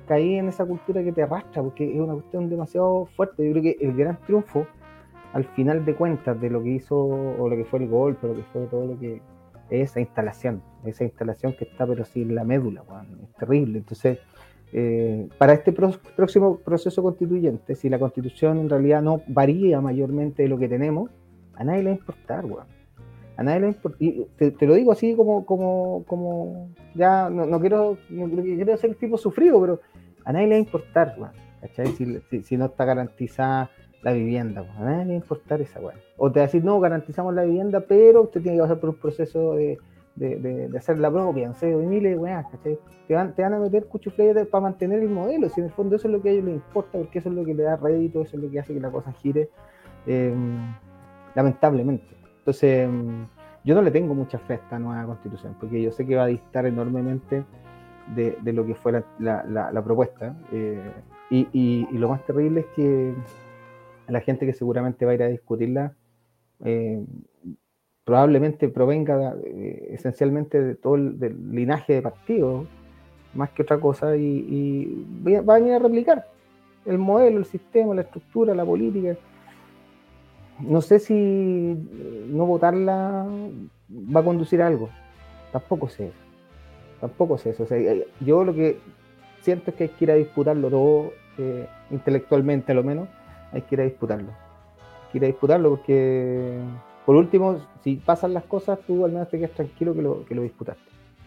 caí en esa cultura que te arrastra, porque es una cuestión demasiado fuerte. Yo creo que el gran triunfo, al final de cuentas, de lo que hizo, o lo que fue el golpe, o lo que fue todo lo que es esa instalación que está, pero sin la médula, bueno, es terrible. Entonces, para este próximo proceso constituyente, si la constitución en realidad no varía mayormente de lo que tenemos, a nadie le va a importar, bueno. A nadie le importa, y te lo digo así como ya no quiero ser el tipo sufrido, pero a nadie le va a importar, weón, ¿cachai? Si no está garantizada la vivienda, weón, a nadie le va a importar esa weón. O te va a decir, no, garantizamos la vivienda, pero usted tiene que pasar por un proceso de hacer la propia, no sé, de miles de weas, ¿cachai? Te van a meter cuchufleyes para mantener el modelo, si en el fondo eso es lo que a ellos les importa, porque eso es lo que le da rédito, eso es lo que hace que la cosa gire, lamentablemente. Entonces, yo no le tengo mucha fe a esta nueva constitución, porque yo sé que va a dictar enormemente de lo que fue la propuesta. Y lo más terrible es que la gente que seguramente va a ir a discutirla probablemente provenga esencialmente de todo del linaje de partidos, más que otra cosa, y va a venir a replicar el modelo, el sistema, la estructura, la política. No sé si no votarla va a conducir a algo. Tampoco sé eso. O sea, yo lo que siento es que hay que ir a disputarlo todo, intelectualmente a lo menos, hay que ir a disputarlo. Hay que ir a disputarlo porque, por último, si pasan las cosas, tú al menos te quedas tranquilo que lo disputaste.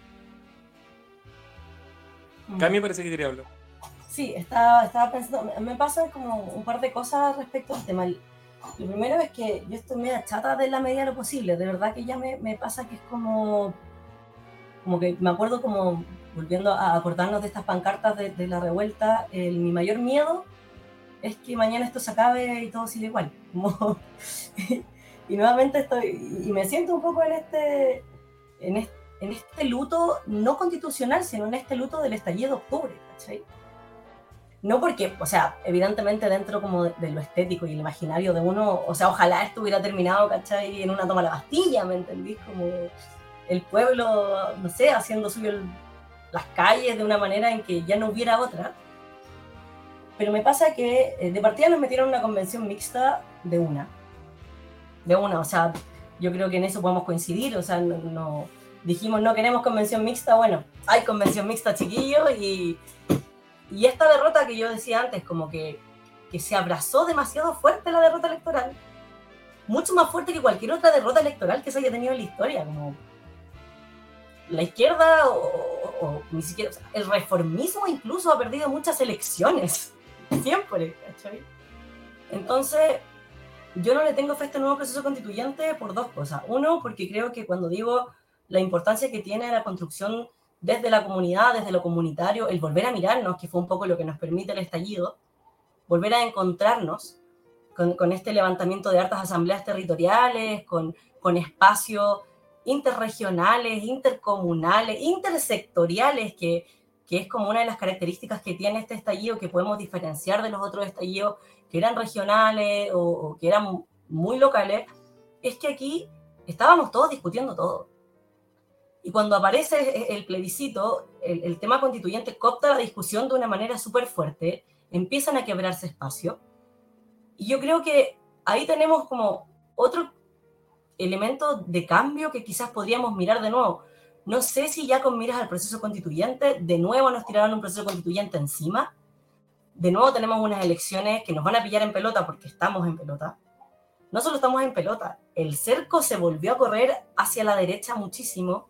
A mí me parece que quería hablar.
Sí, estaba pensando, me pasan como un par de cosas respecto al tema. Lo primero es que yo estoy media chata de la medida de lo posible. De verdad que ya me pasa que es como que me acuerdo como volviendo a acordarnos de estas pancartas de la revuelta. Mi mayor miedo es que mañana esto se acabe y todo sigue igual. Y nuevamente y me siento un poco en este luto no constitucional, sino en este luto del estallido de octubre, ¿cachai? No porque, o sea, evidentemente dentro como de lo estético y el imaginario de uno, o sea, ojalá esto hubiera terminado, ¿cachai? En una toma de la Bastilla, ¿me entendís? Como el pueblo, no sé, haciendo suyo las calles de una manera en que ya no hubiera otra. Pero me pasa que de partida nos metieron en una convención mixta de una, o sea, yo creo que en eso podemos coincidir, o sea, no dijimos no queremos convención mixta, bueno, hay convención mixta, chiquillos, y esta derrota que yo decía antes, como que se abrazó demasiado fuerte la derrota electoral, mucho más fuerte que cualquier otra derrota electoral que se haya tenido en la historia, como la izquierda o ni siquiera, o sea, el reformismo incluso ha perdido muchas elecciones, siempre, ¿cachai? Entonces, yo no le tengo fe a este nuevo proceso constituyente por dos cosas. Uno, porque creo que cuando digo la importancia que tiene la construcción desde la comunidad, desde lo comunitario, el volver a mirarnos, que fue un poco lo que nos permite el estallido, volver a encontrarnos con este levantamiento de hartas asambleas territoriales, con espacios interregionales, intercomunales, intersectoriales, que es como una de las características que tiene este estallido, que podemos diferenciar de los otros estallidos que eran regionales o que eran muy locales, es que aquí estábamos todos discutiendo todo. Y cuando aparece el plebiscito, el tema constituyente coopta la discusión de una manera súper fuerte, empiezan a quebrarse espacios. Y yo creo que ahí tenemos como otro elemento de cambio que quizás podríamos mirar de nuevo. No sé si ya con miras al proceso constituyente, de nuevo nos tiraron un proceso constituyente encima, de nuevo tenemos unas elecciones que nos van a pillar en pelota porque estamos en pelota. No solo estamos en pelota, el cerco se volvió a correr hacia la derecha muchísimo.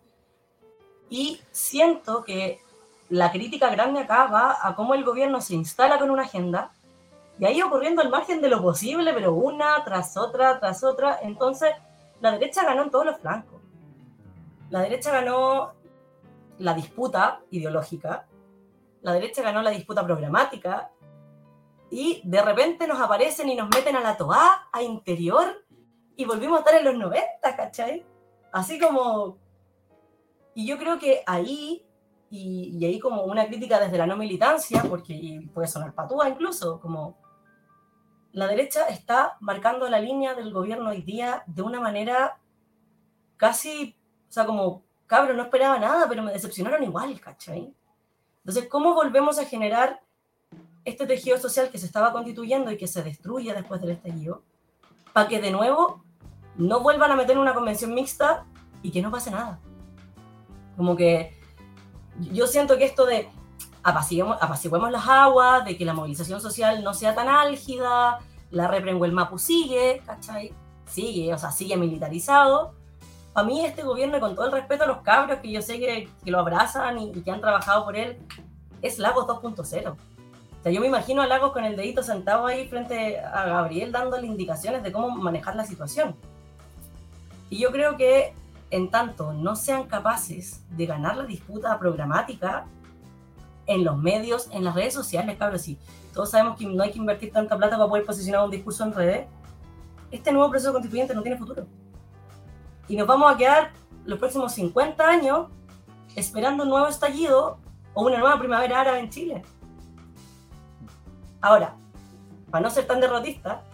Y siento que la crítica grande acá va a cómo el gobierno se instala con una agenda y ahí ocurriendo al margen de lo posible, pero una tras otra, tras otra. Entonces, la derecha ganó en todos los flancos. La derecha ganó la disputa ideológica, la derecha ganó la disputa programática y de repente nos aparecen y nos meten a la toa, a interior, y volvimos a estar en los 90, ¿cachai? Así como... Y yo creo que ahí, y ahí como una crítica desde la no militancia, porque puede sonar patúa incluso, como la derecha está marcando la línea del gobierno hoy día de una manera casi, o sea, como, cabro, no esperaba nada, pero me decepcionaron igual, ¿cachai? Entonces, ¿cómo volvemos a generar este tejido social que se estaba constituyendo y que se destruye después del estallido, para que de nuevo no vuelvan a meter una convención mixta y que no pase nada? Como que yo siento que esto de apaciguemos las aguas, de que la movilización social no sea tan álgida, la reprengo el Mapu sigue, ¿cachai? Sigue, o sea, sigue militarizado. Para mí este gobierno, con todo el respeto a los cabros que yo sé que lo abrazan y que han trabajado por él, es Lagos 2.0. O sea, yo me imagino a Lagos con el dedito sentado ahí frente a Gabriel dándole indicaciones de cómo manejar la situación. Y yo creo que en tanto no sean capaces de ganar la disputa programática en los medios, en las redes sociales, cabros, sí, todos sabemos que no hay que invertir tanta plata para poder posicionar un discurso en redes, este nuevo proceso constituyente no tiene futuro. Y nos vamos a quedar los próximos 50 años esperando un nuevo estallido o una nueva primavera árabe en Chile. Ahora, para no ser tan derrotista,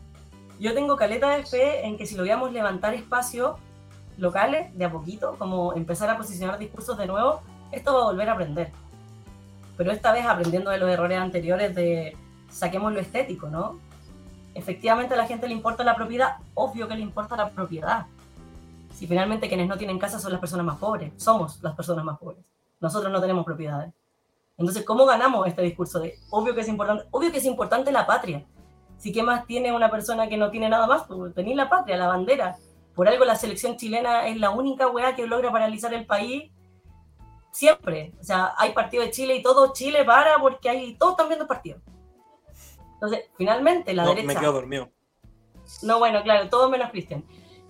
yo tengo caleta de fe en que si logramos levantar espacios locales de a poquito, como empezar a posicionar discursos de nuevo, esto va a volver a aprender. Pero esta vez aprendiendo de los errores anteriores de saquemos lo estético, ¿no? Efectivamente a la gente le importa la propiedad, obvio que le importa la propiedad. Si finalmente quienes no tienen casa son las personas más pobres, somos las personas más pobres. Nosotros no tenemos propiedades. Entonces, ¿cómo ganamos este discurso de obvio que es importante la patria? Si qué más tiene una persona que no tiene nada más, pues tenéis la patria, la bandera. Por algo la selección chilena es la única weá que logra paralizar el país siempre. O sea, hay partido de Chile y todo Chile para porque todos están viendo partidos. Entonces, finalmente la derecha...
Me quedo dormido.
No, bueno, claro, todo menos Cristian.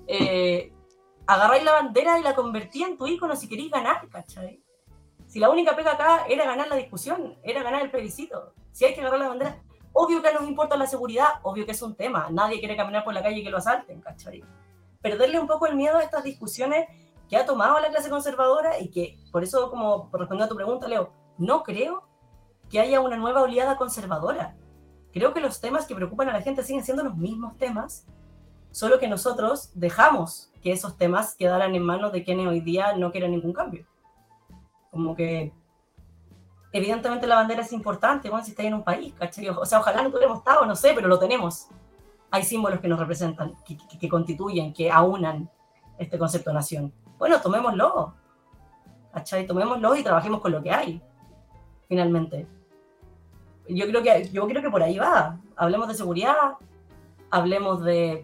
Agarráis la bandera y la convertí en tu ícono si queréis ganar, ¿cachai? Si la única pega acá era ganar la discusión, era ganar el plebiscito. Si hay que agarrar la bandera, obvio que nos importa la seguridad, obvio que es un tema. Nadie quiere caminar por la calle y que lo asalten, ¿cachai? Perderle un poco el miedo a estas discusiones que ha tomado la clase conservadora y que, por eso, como respondiendo a tu pregunta, Leo, no creo que haya una nueva oleada conservadora. Creo que los temas que preocupan a la gente siguen siendo los mismos temas, solo que nosotros dejamos que esos temas quedaran en manos de quienes hoy día no quieren ningún cambio. Como que, evidentemente la bandera es importante, bueno, si estáis en un país, ¿cachai? O sea, ojalá no tuviéramos estado, no sé, pero lo tenemos. Hay símbolos que nos representan, que constituyen, que aunan este concepto de nación. Bueno, tomémoslo, ¿cachai? Tomémoslo y trabajemos con lo que hay, finalmente. Yo creo que por ahí va. Hablemos de seguridad, hablemos de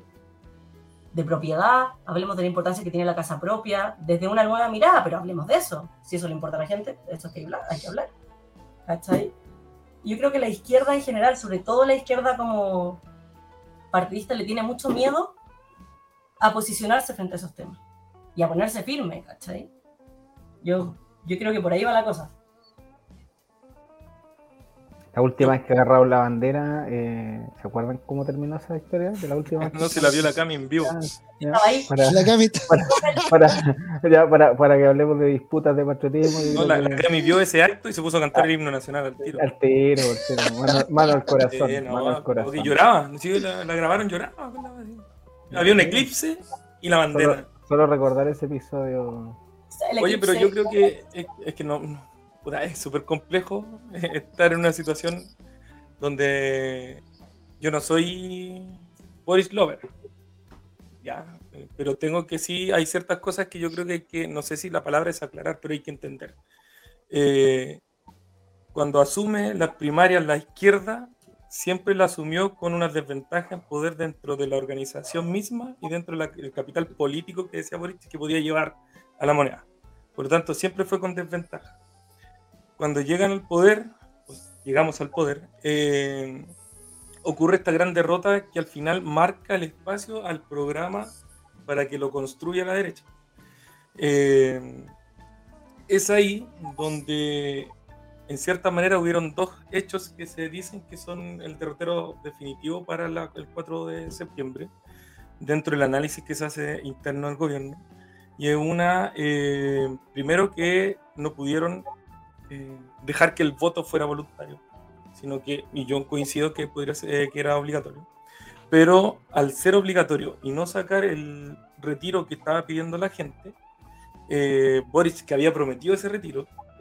propiedad, hablemos de la importancia que tiene la casa propia, desde una nueva mirada, pero hablemos de eso. Si eso le importa a la gente, de eso hay que hablar. ¿Cachai? Yo creo que la izquierda en general, sobre todo la izquierda como partidista, le tiene mucho miedo a posicionarse frente a esos temas y a ponerse firme, ¿cachai? Yo creo que por ahí va la cosa.
La última vez que agarraron la bandera, ¿se acuerdan cómo terminó esa historia? De la última vez
No, se la vio la Cami en vivo.
Estaba ahí.
Para que hablemos de disputas de patriotismo.
No, la Cami vio ese acto y se puso a cantar el himno nacional al tiro.
Al tiro, mano al corazón.
Mano al corazón. Porque lloraba, sí, la grabaron lloraba. Había un eclipse y la bandera.
Solo recordar ese episodio.
Oye, pero yo creo que es que no es súper complejo estar en una situación donde yo no soy Boris Lover, ya, pero tengo que sí, hay ciertas cosas que yo creo que no sé si la palabra es aclarar, pero hay que entender. Cuando asume las primarias la izquierda, siempre la asumió con una desventaja en poder dentro de la organización misma y dentro del capital político que decía Boris que podía llevar a la moneda. Por lo tanto, siempre fue con desventaja. Cuando llegan al poder, pues llegamos al poder, ocurre esta gran derrota que al final marca el espacio al programa para que lo construya la derecha. Es ahí donde, en cierta manera, hubieron dos hechos que se dicen que son el derrotero definitivo para el 4 de septiembre, dentro del análisis que se hace interno del gobierno. Y es primero que no pudieron dejar que el voto fuera voluntario, sino que, y yo coincido que podría ser, que era obligatorio, pero al ser obligatorio y no sacar el retiro que estaba pidiendo la gente, Boris, que había prometido ese retiro,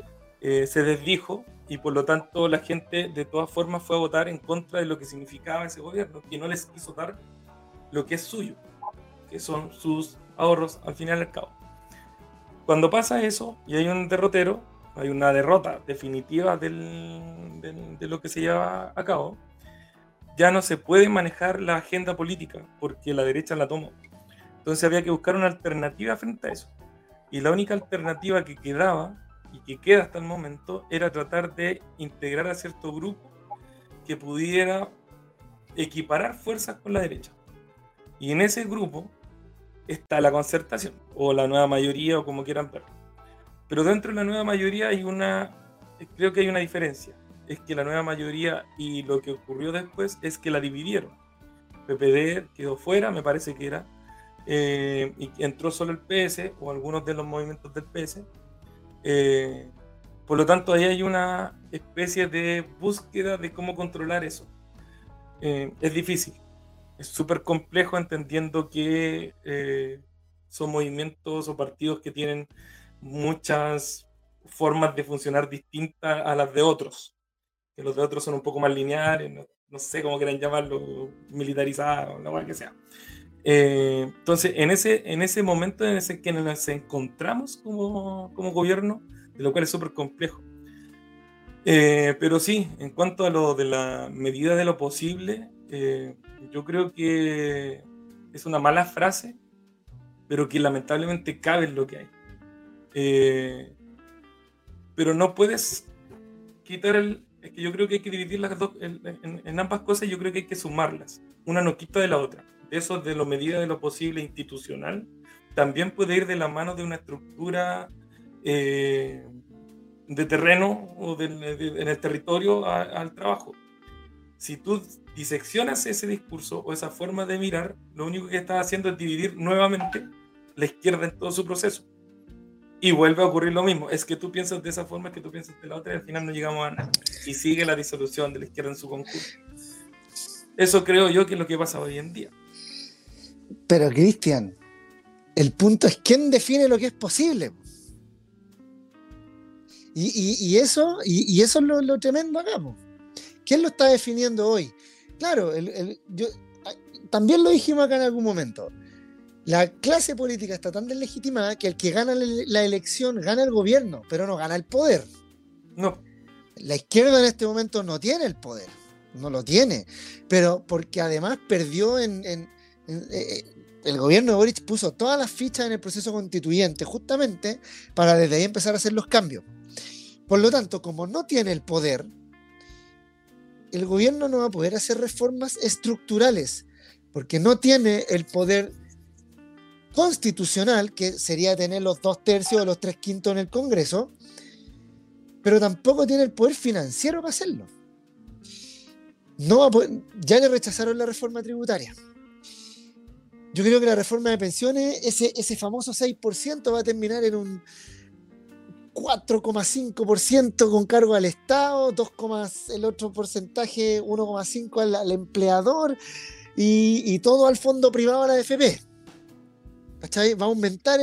se desdijo y por lo tanto la gente de todas formas fue a votar en contra de lo que significaba ese gobierno, que no les quiso dar lo que es suyo, que son sus ahorros al final y al cabo. Cuando pasa eso y hay un derrotero, hay una derrota definitiva de lo que se lleva a cabo, ya no se puede manejar la agenda política porque la derecha la tomó. Entonces había que buscar una alternativa frente a eso. Y la única alternativa que quedaba y que queda hasta el momento era tratar de integrar a cierto grupo que pudiera equiparar fuerzas con la derecha. Y en ese grupo está la Concertación, o la Nueva Mayoría, o como quieran verlo. Pero dentro de la Nueva Mayoría creo que hay una diferencia. Es que la Nueva Mayoría y lo que ocurrió después es que la dividieron. PPD quedó fuera, me parece que era, y entró solo el PS, o algunos de los movimientos del PS. Por lo tanto, ahí hay una especie de búsqueda de cómo controlar eso. Es difícil. Es súper complejo, entendiendo que son movimientos o partidos que tienen muchas formas de funcionar distintas a las de otros. Que los de otros son un poco más lineales, no sé cómo quieran llamarlo, militarizados, lo que sea. Entonces, en ese momento en ese que nos encontramos como gobierno, de lo cual es súper complejo. Pero sí, en cuanto a lo de la medida de lo posible, yo creo que es una mala frase, pero que lamentablemente cabe en lo que hay. Pero no puedes quitar es que yo creo que hay que dividir las dos en ambas cosas. Yo creo que hay que sumarlas. Una no quita de la otra. Eso de la medida de lo posible institucional también puede ir de la mano de una estructura de terreno o en el territorio al trabajo. Si tú diseccionas ese discurso o esa forma de mirar, lo único que estás haciendo es dividir nuevamente la izquierda en todo su proceso. Y vuelve a ocurrir lo mismo. Es que tú piensas de esa forma, es que tú piensas de la otra, y al final no llegamos a nada. Y sigue la disolución de la izquierda en su conjunto. Eso creo yo que es lo que pasa hoy en día.
Pero, Cristian, el punto es quién define lo que es posible. Y eso es lo tremendo acá. ¿Quién lo está definiendo hoy? Claro, también lo dijimos acá en algún momento. La clase política está tan deslegitimada que el que gana la elección gana el gobierno, pero no gana el poder.
No.
La izquierda en este momento no tiene el poder, no lo tiene, pero porque además perdió el gobierno de Boric puso todas las fichas en el proceso constituyente justamente para desde ahí empezar a hacer los cambios. Por lo tanto, como no tiene el poder, el gobierno no va a poder hacer reformas estructurales porque no tiene el poder constitucional, que sería tener los 2/3 o los 3/5 en el Congreso, pero tampoco tiene el poder financiero para hacerlo. No va a poder, ya le rechazaron la reforma tributaria. Yo creo que la reforma de pensiones, ese famoso 6% va a terminar en un 4,5% con cargo al Estado, el otro porcentaje 1,5% al empleador y todo al fondo privado a la AFP. ¿Cachai? Va a aumentar va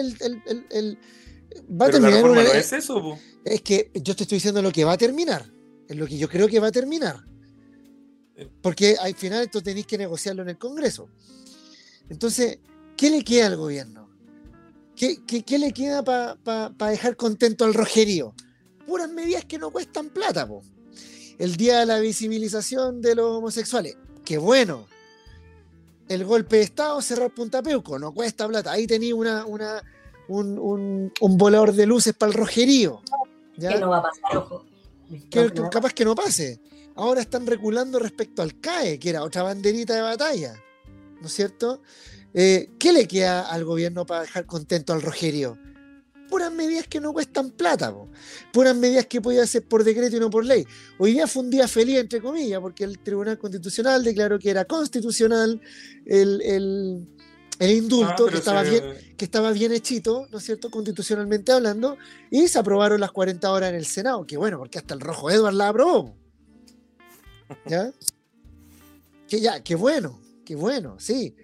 a
pero
terminar
la reforma no es eso, po.
Es que yo te estoy diciendo lo que va a terminar, es lo que yo creo que va a terminar, porque al final esto tenéis que negociarlo en el Congreso. Entonces, ¿qué le queda al gobierno? ¿Qué le queda para dejar contento al rojerío? Puras medidas que no cuestan plata, po. El día de la visibilización de los homosexuales, qué bueno. El golpe de Estado, cerrar Punta Peuco, no cuesta plata. Ahí tenía un volador de luces para el rojerío. ¿Ya?
Que no va a pasar, ojo.
Capaz que no pase. Ahora están reculando respecto al CAE, que era otra banderita de batalla, ¿no es cierto? ¿Qué le queda al gobierno para dejar contento al rojerío? Puras medidas que no cuestan plata, po. Puras medidas que podía hacer por decreto y no por ley. Hoy día fue un día feliz, entre comillas, porque el Tribunal Constitucional declaró que era constitucional el indulto, que estaba bien hechito, ¿no es cierto?, constitucionalmente hablando, y se aprobaron las 40 horas en el Senado, que bueno, porque hasta el Rojo Edward la aprobó. ¿Ya? Qué bueno, sí.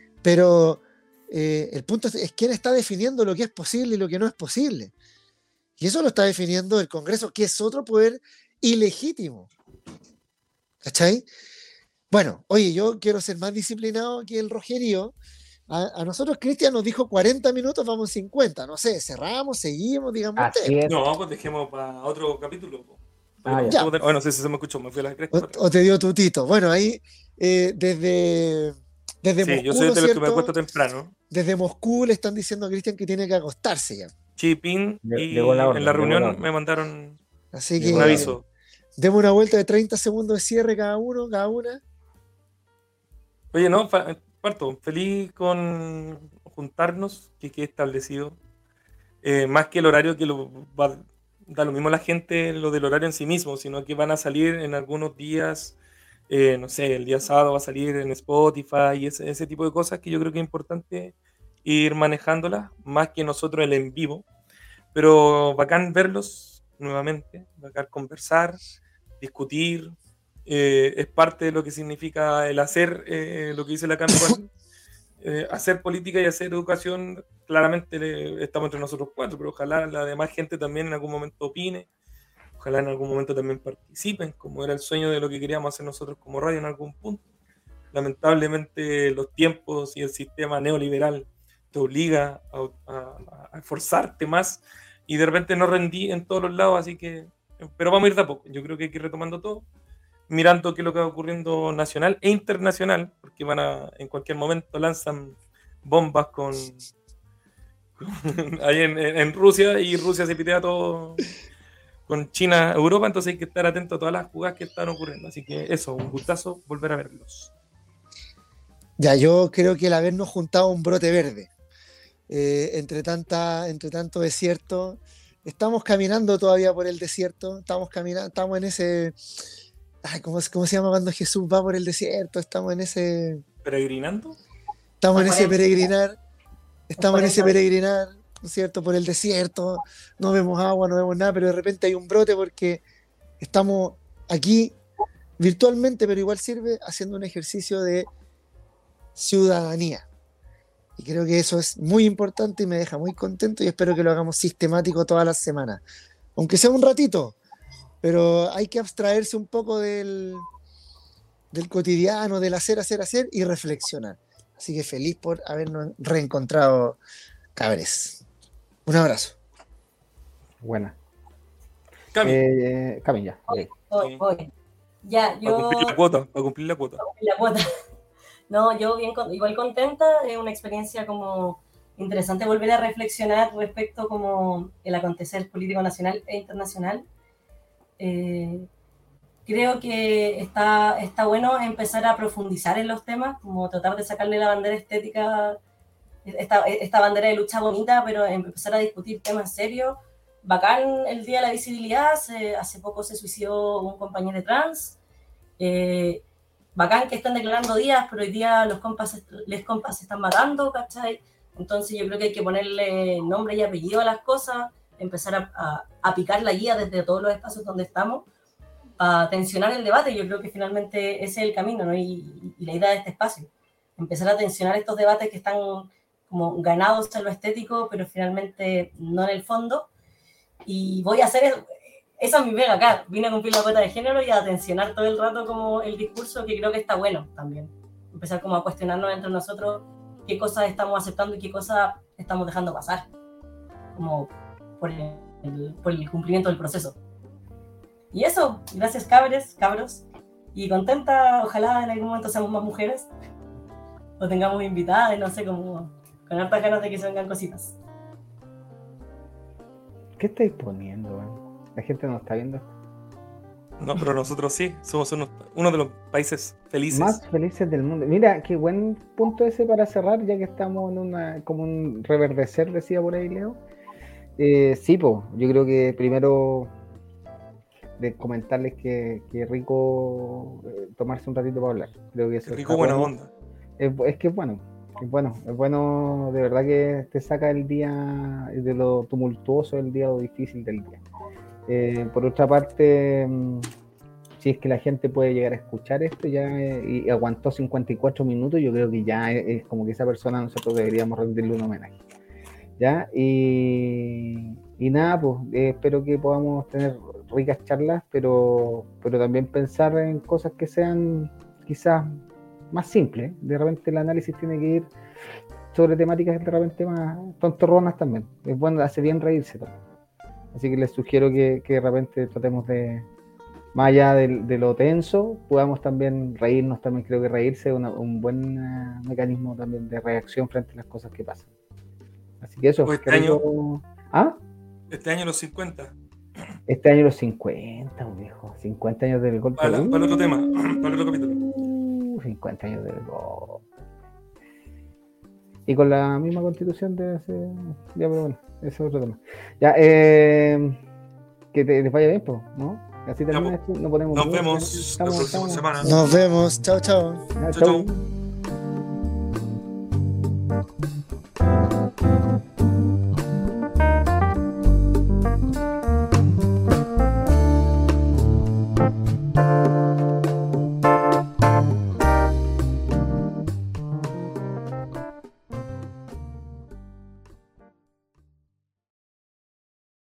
Pero el punto es quién está definiendo lo que es posible y lo que no es posible. Y eso lo está definiendo el Congreso, que es otro poder ilegítimo. ¿Cachai? Bueno, oye, yo quiero ser más disciplinado que el Rogerio. A nosotros Cristian nos dijo 40 minutos, vamos 50. No sé, cerramos, seguimos, digamos
Así
usted.
es.
No, pues dejemos para otro capítulo. Po.
Ya.
Bueno, no sé si se me escuchó, me fui a la cresta.
O te dio tutito. Bueno, ahí desde
Sí,
Moscú,
yo soy
¿no
de
es
los que me
cierto?
acuesto temprano.
Desde Moscú le están diciendo a Cristian que tiene que acostarse ya.
Chipín y
Llegó la orden,
en la
llegó la
reunión
orden.
me mandaron
Así
Llegó
un
que
la
aviso.
demos una vuelta de 30 segundos de cierre cada uno, cada una.
Oye, no, Parto, feliz con juntarnos, que quede establecido. Más que el horario que da lo mismo a la gente lo del horario en sí mismo, sino que van a salir en algunos días, no sé, el día sábado va a salir en Spotify y ese tipo de cosas que yo creo que es importante ir manejándolas, más que nosotros el en vivo. Pero bacán verlos nuevamente, bacán conversar, discutir. Es parte de lo que significa el hacer, lo que dice la Cami igual. Hacer política y hacer educación, claramente estamos entre nosotros cuatro, pero ojalá la demás gente también en algún momento opine, ojalá en algún momento también participen, como era el sueño de lo que queríamos hacer nosotros como radio en algún punto. Lamentablemente los tiempos y el sistema neoliberal te obliga a esforzarte más y de repente no rendí en todos los lados, así que, pero vamos a ir de a poco. Yo creo que hay que ir retomando todo, mirando qué es lo que va ocurriendo nacional e internacional, porque en cualquier momento lanzan bombas ahí en Rusia, y Rusia se pitea todo con China, Europa, entonces hay que estar atento a todas las jugadas que están ocurriendo. Así que eso, un gustazo volver a verlos.
Ya, yo creo que el habernos juntado un brote verde, entre tanto desierto, estamos caminando todavía por el desierto, estamos en ese, ¿cómo se llama cuando Jesús va por el desierto? Estamos en ese
¿Peregrinando?
peregrinar, ¿no es cierto? Por el desierto, no vemos agua, no vemos nada, pero de repente hay un brote porque estamos aquí virtualmente, pero igual sirve haciendo un ejercicio de ciudadanía. Y creo que eso es muy importante y me deja muy contento y espero que lo hagamos sistemático todas las semanas. Aunque sea un ratito, pero hay que abstraerse un poco del cotidiano, del hacer y reflexionar. Así que feliz por habernos reencontrado, cabres. Un abrazo.
Buena.
Cami,
Cami, ya.
Voy. Ya, yo...
para cumplir la cuota.
La cuota. No, yo igual contenta, es una experiencia como interesante volver a reflexionar respecto como el acontecer político nacional e internacional. Creo que está bueno empezar a profundizar en los temas, como tratar de sacarle la bandera estética, esta bandera de lucha bonita, pero empezar a discutir temas serios. Bacán el Día de la Visibilidad, hace poco se suicidó un compañero trans. Bacán que están declarando días, pero hoy día les compas se están matando, ¿cachai? Entonces yo creo que hay que ponerle nombre y apellido a las cosas, empezar a picar la guía desde todos los espacios donde estamos, a tensionar el debate. Yo creo que finalmente ese es el camino, ¿no? Y la idea de este espacio, empezar a tensionar estos debates que están como ganados en lo estético, pero finalmente no en el fondo. Y voy a hacer eso. Esa es mi pega acá, vine a cumplir la cuota de género y a tensionar todo el rato como el discurso, que creo que está bueno también. Empezar como a cuestionarnos entre nosotros qué cosas estamos aceptando y qué cosas estamos dejando pasar, como por el cumplimiento del proceso. Y eso, gracias cabros, y contenta, ojalá en algún momento seamos más mujeres, o tengamos invitadas, no sé, como con hartas ganas de que se vengan cositas.
¿Qué estáis poniendo, man? La gente no está viendo.
No, pero nosotros sí, somos uno de los países felices.
Más felices del mundo. Mira, qué buen punto ese para cerrar, ya que estamos en como un reverdecer, decía por ahí Leo. Sí, yo creo que primero de comentarles que rico tomarse un ratito para hablar. Creo que eso
Rico, buena onda.
Es que es bueno, de verdad que te saca el día de lo tumultuoso del día, lo difícil del día. Por otra parte, si es que la gente puede llegar a escuchar esto ya y aguantó 54 minutos, yo creo que ya es como que esa persona nosotros deberíamos rendirle un homenaje. ¿Ya? Y Y nada, pues espero que podamos tener ricas charlas, pero también pensar en cosas que sean quizás más simples. De repente el análisis tiene que ir sobre temáticas de repente más tontorronas también. Es bueno, hace bien reírse también. Así que les sugiero que de repente tratemos de, más allá de lo tenso, podamos también reírnos. También creo que reírse es un buen mecanismo también de reacción frente a las cosas que pasan. Así que eso.
Este año,
¿Ah?
este año los 50.
Este año los 50, viejo. 50 años del golpe.
Para el otro tema, para el otro capítulo.
50 años del golpe. Y con la misma constitución de hace... Ya, pero bueno, ese es otro tema. Ya, que les vaya bien, pues, ¿no? Así termina esto, no ponemos...
Nos vemos la próxima semana.
Nos vemos. Chao, chao.
Ya,
Chau,
chau.
chau.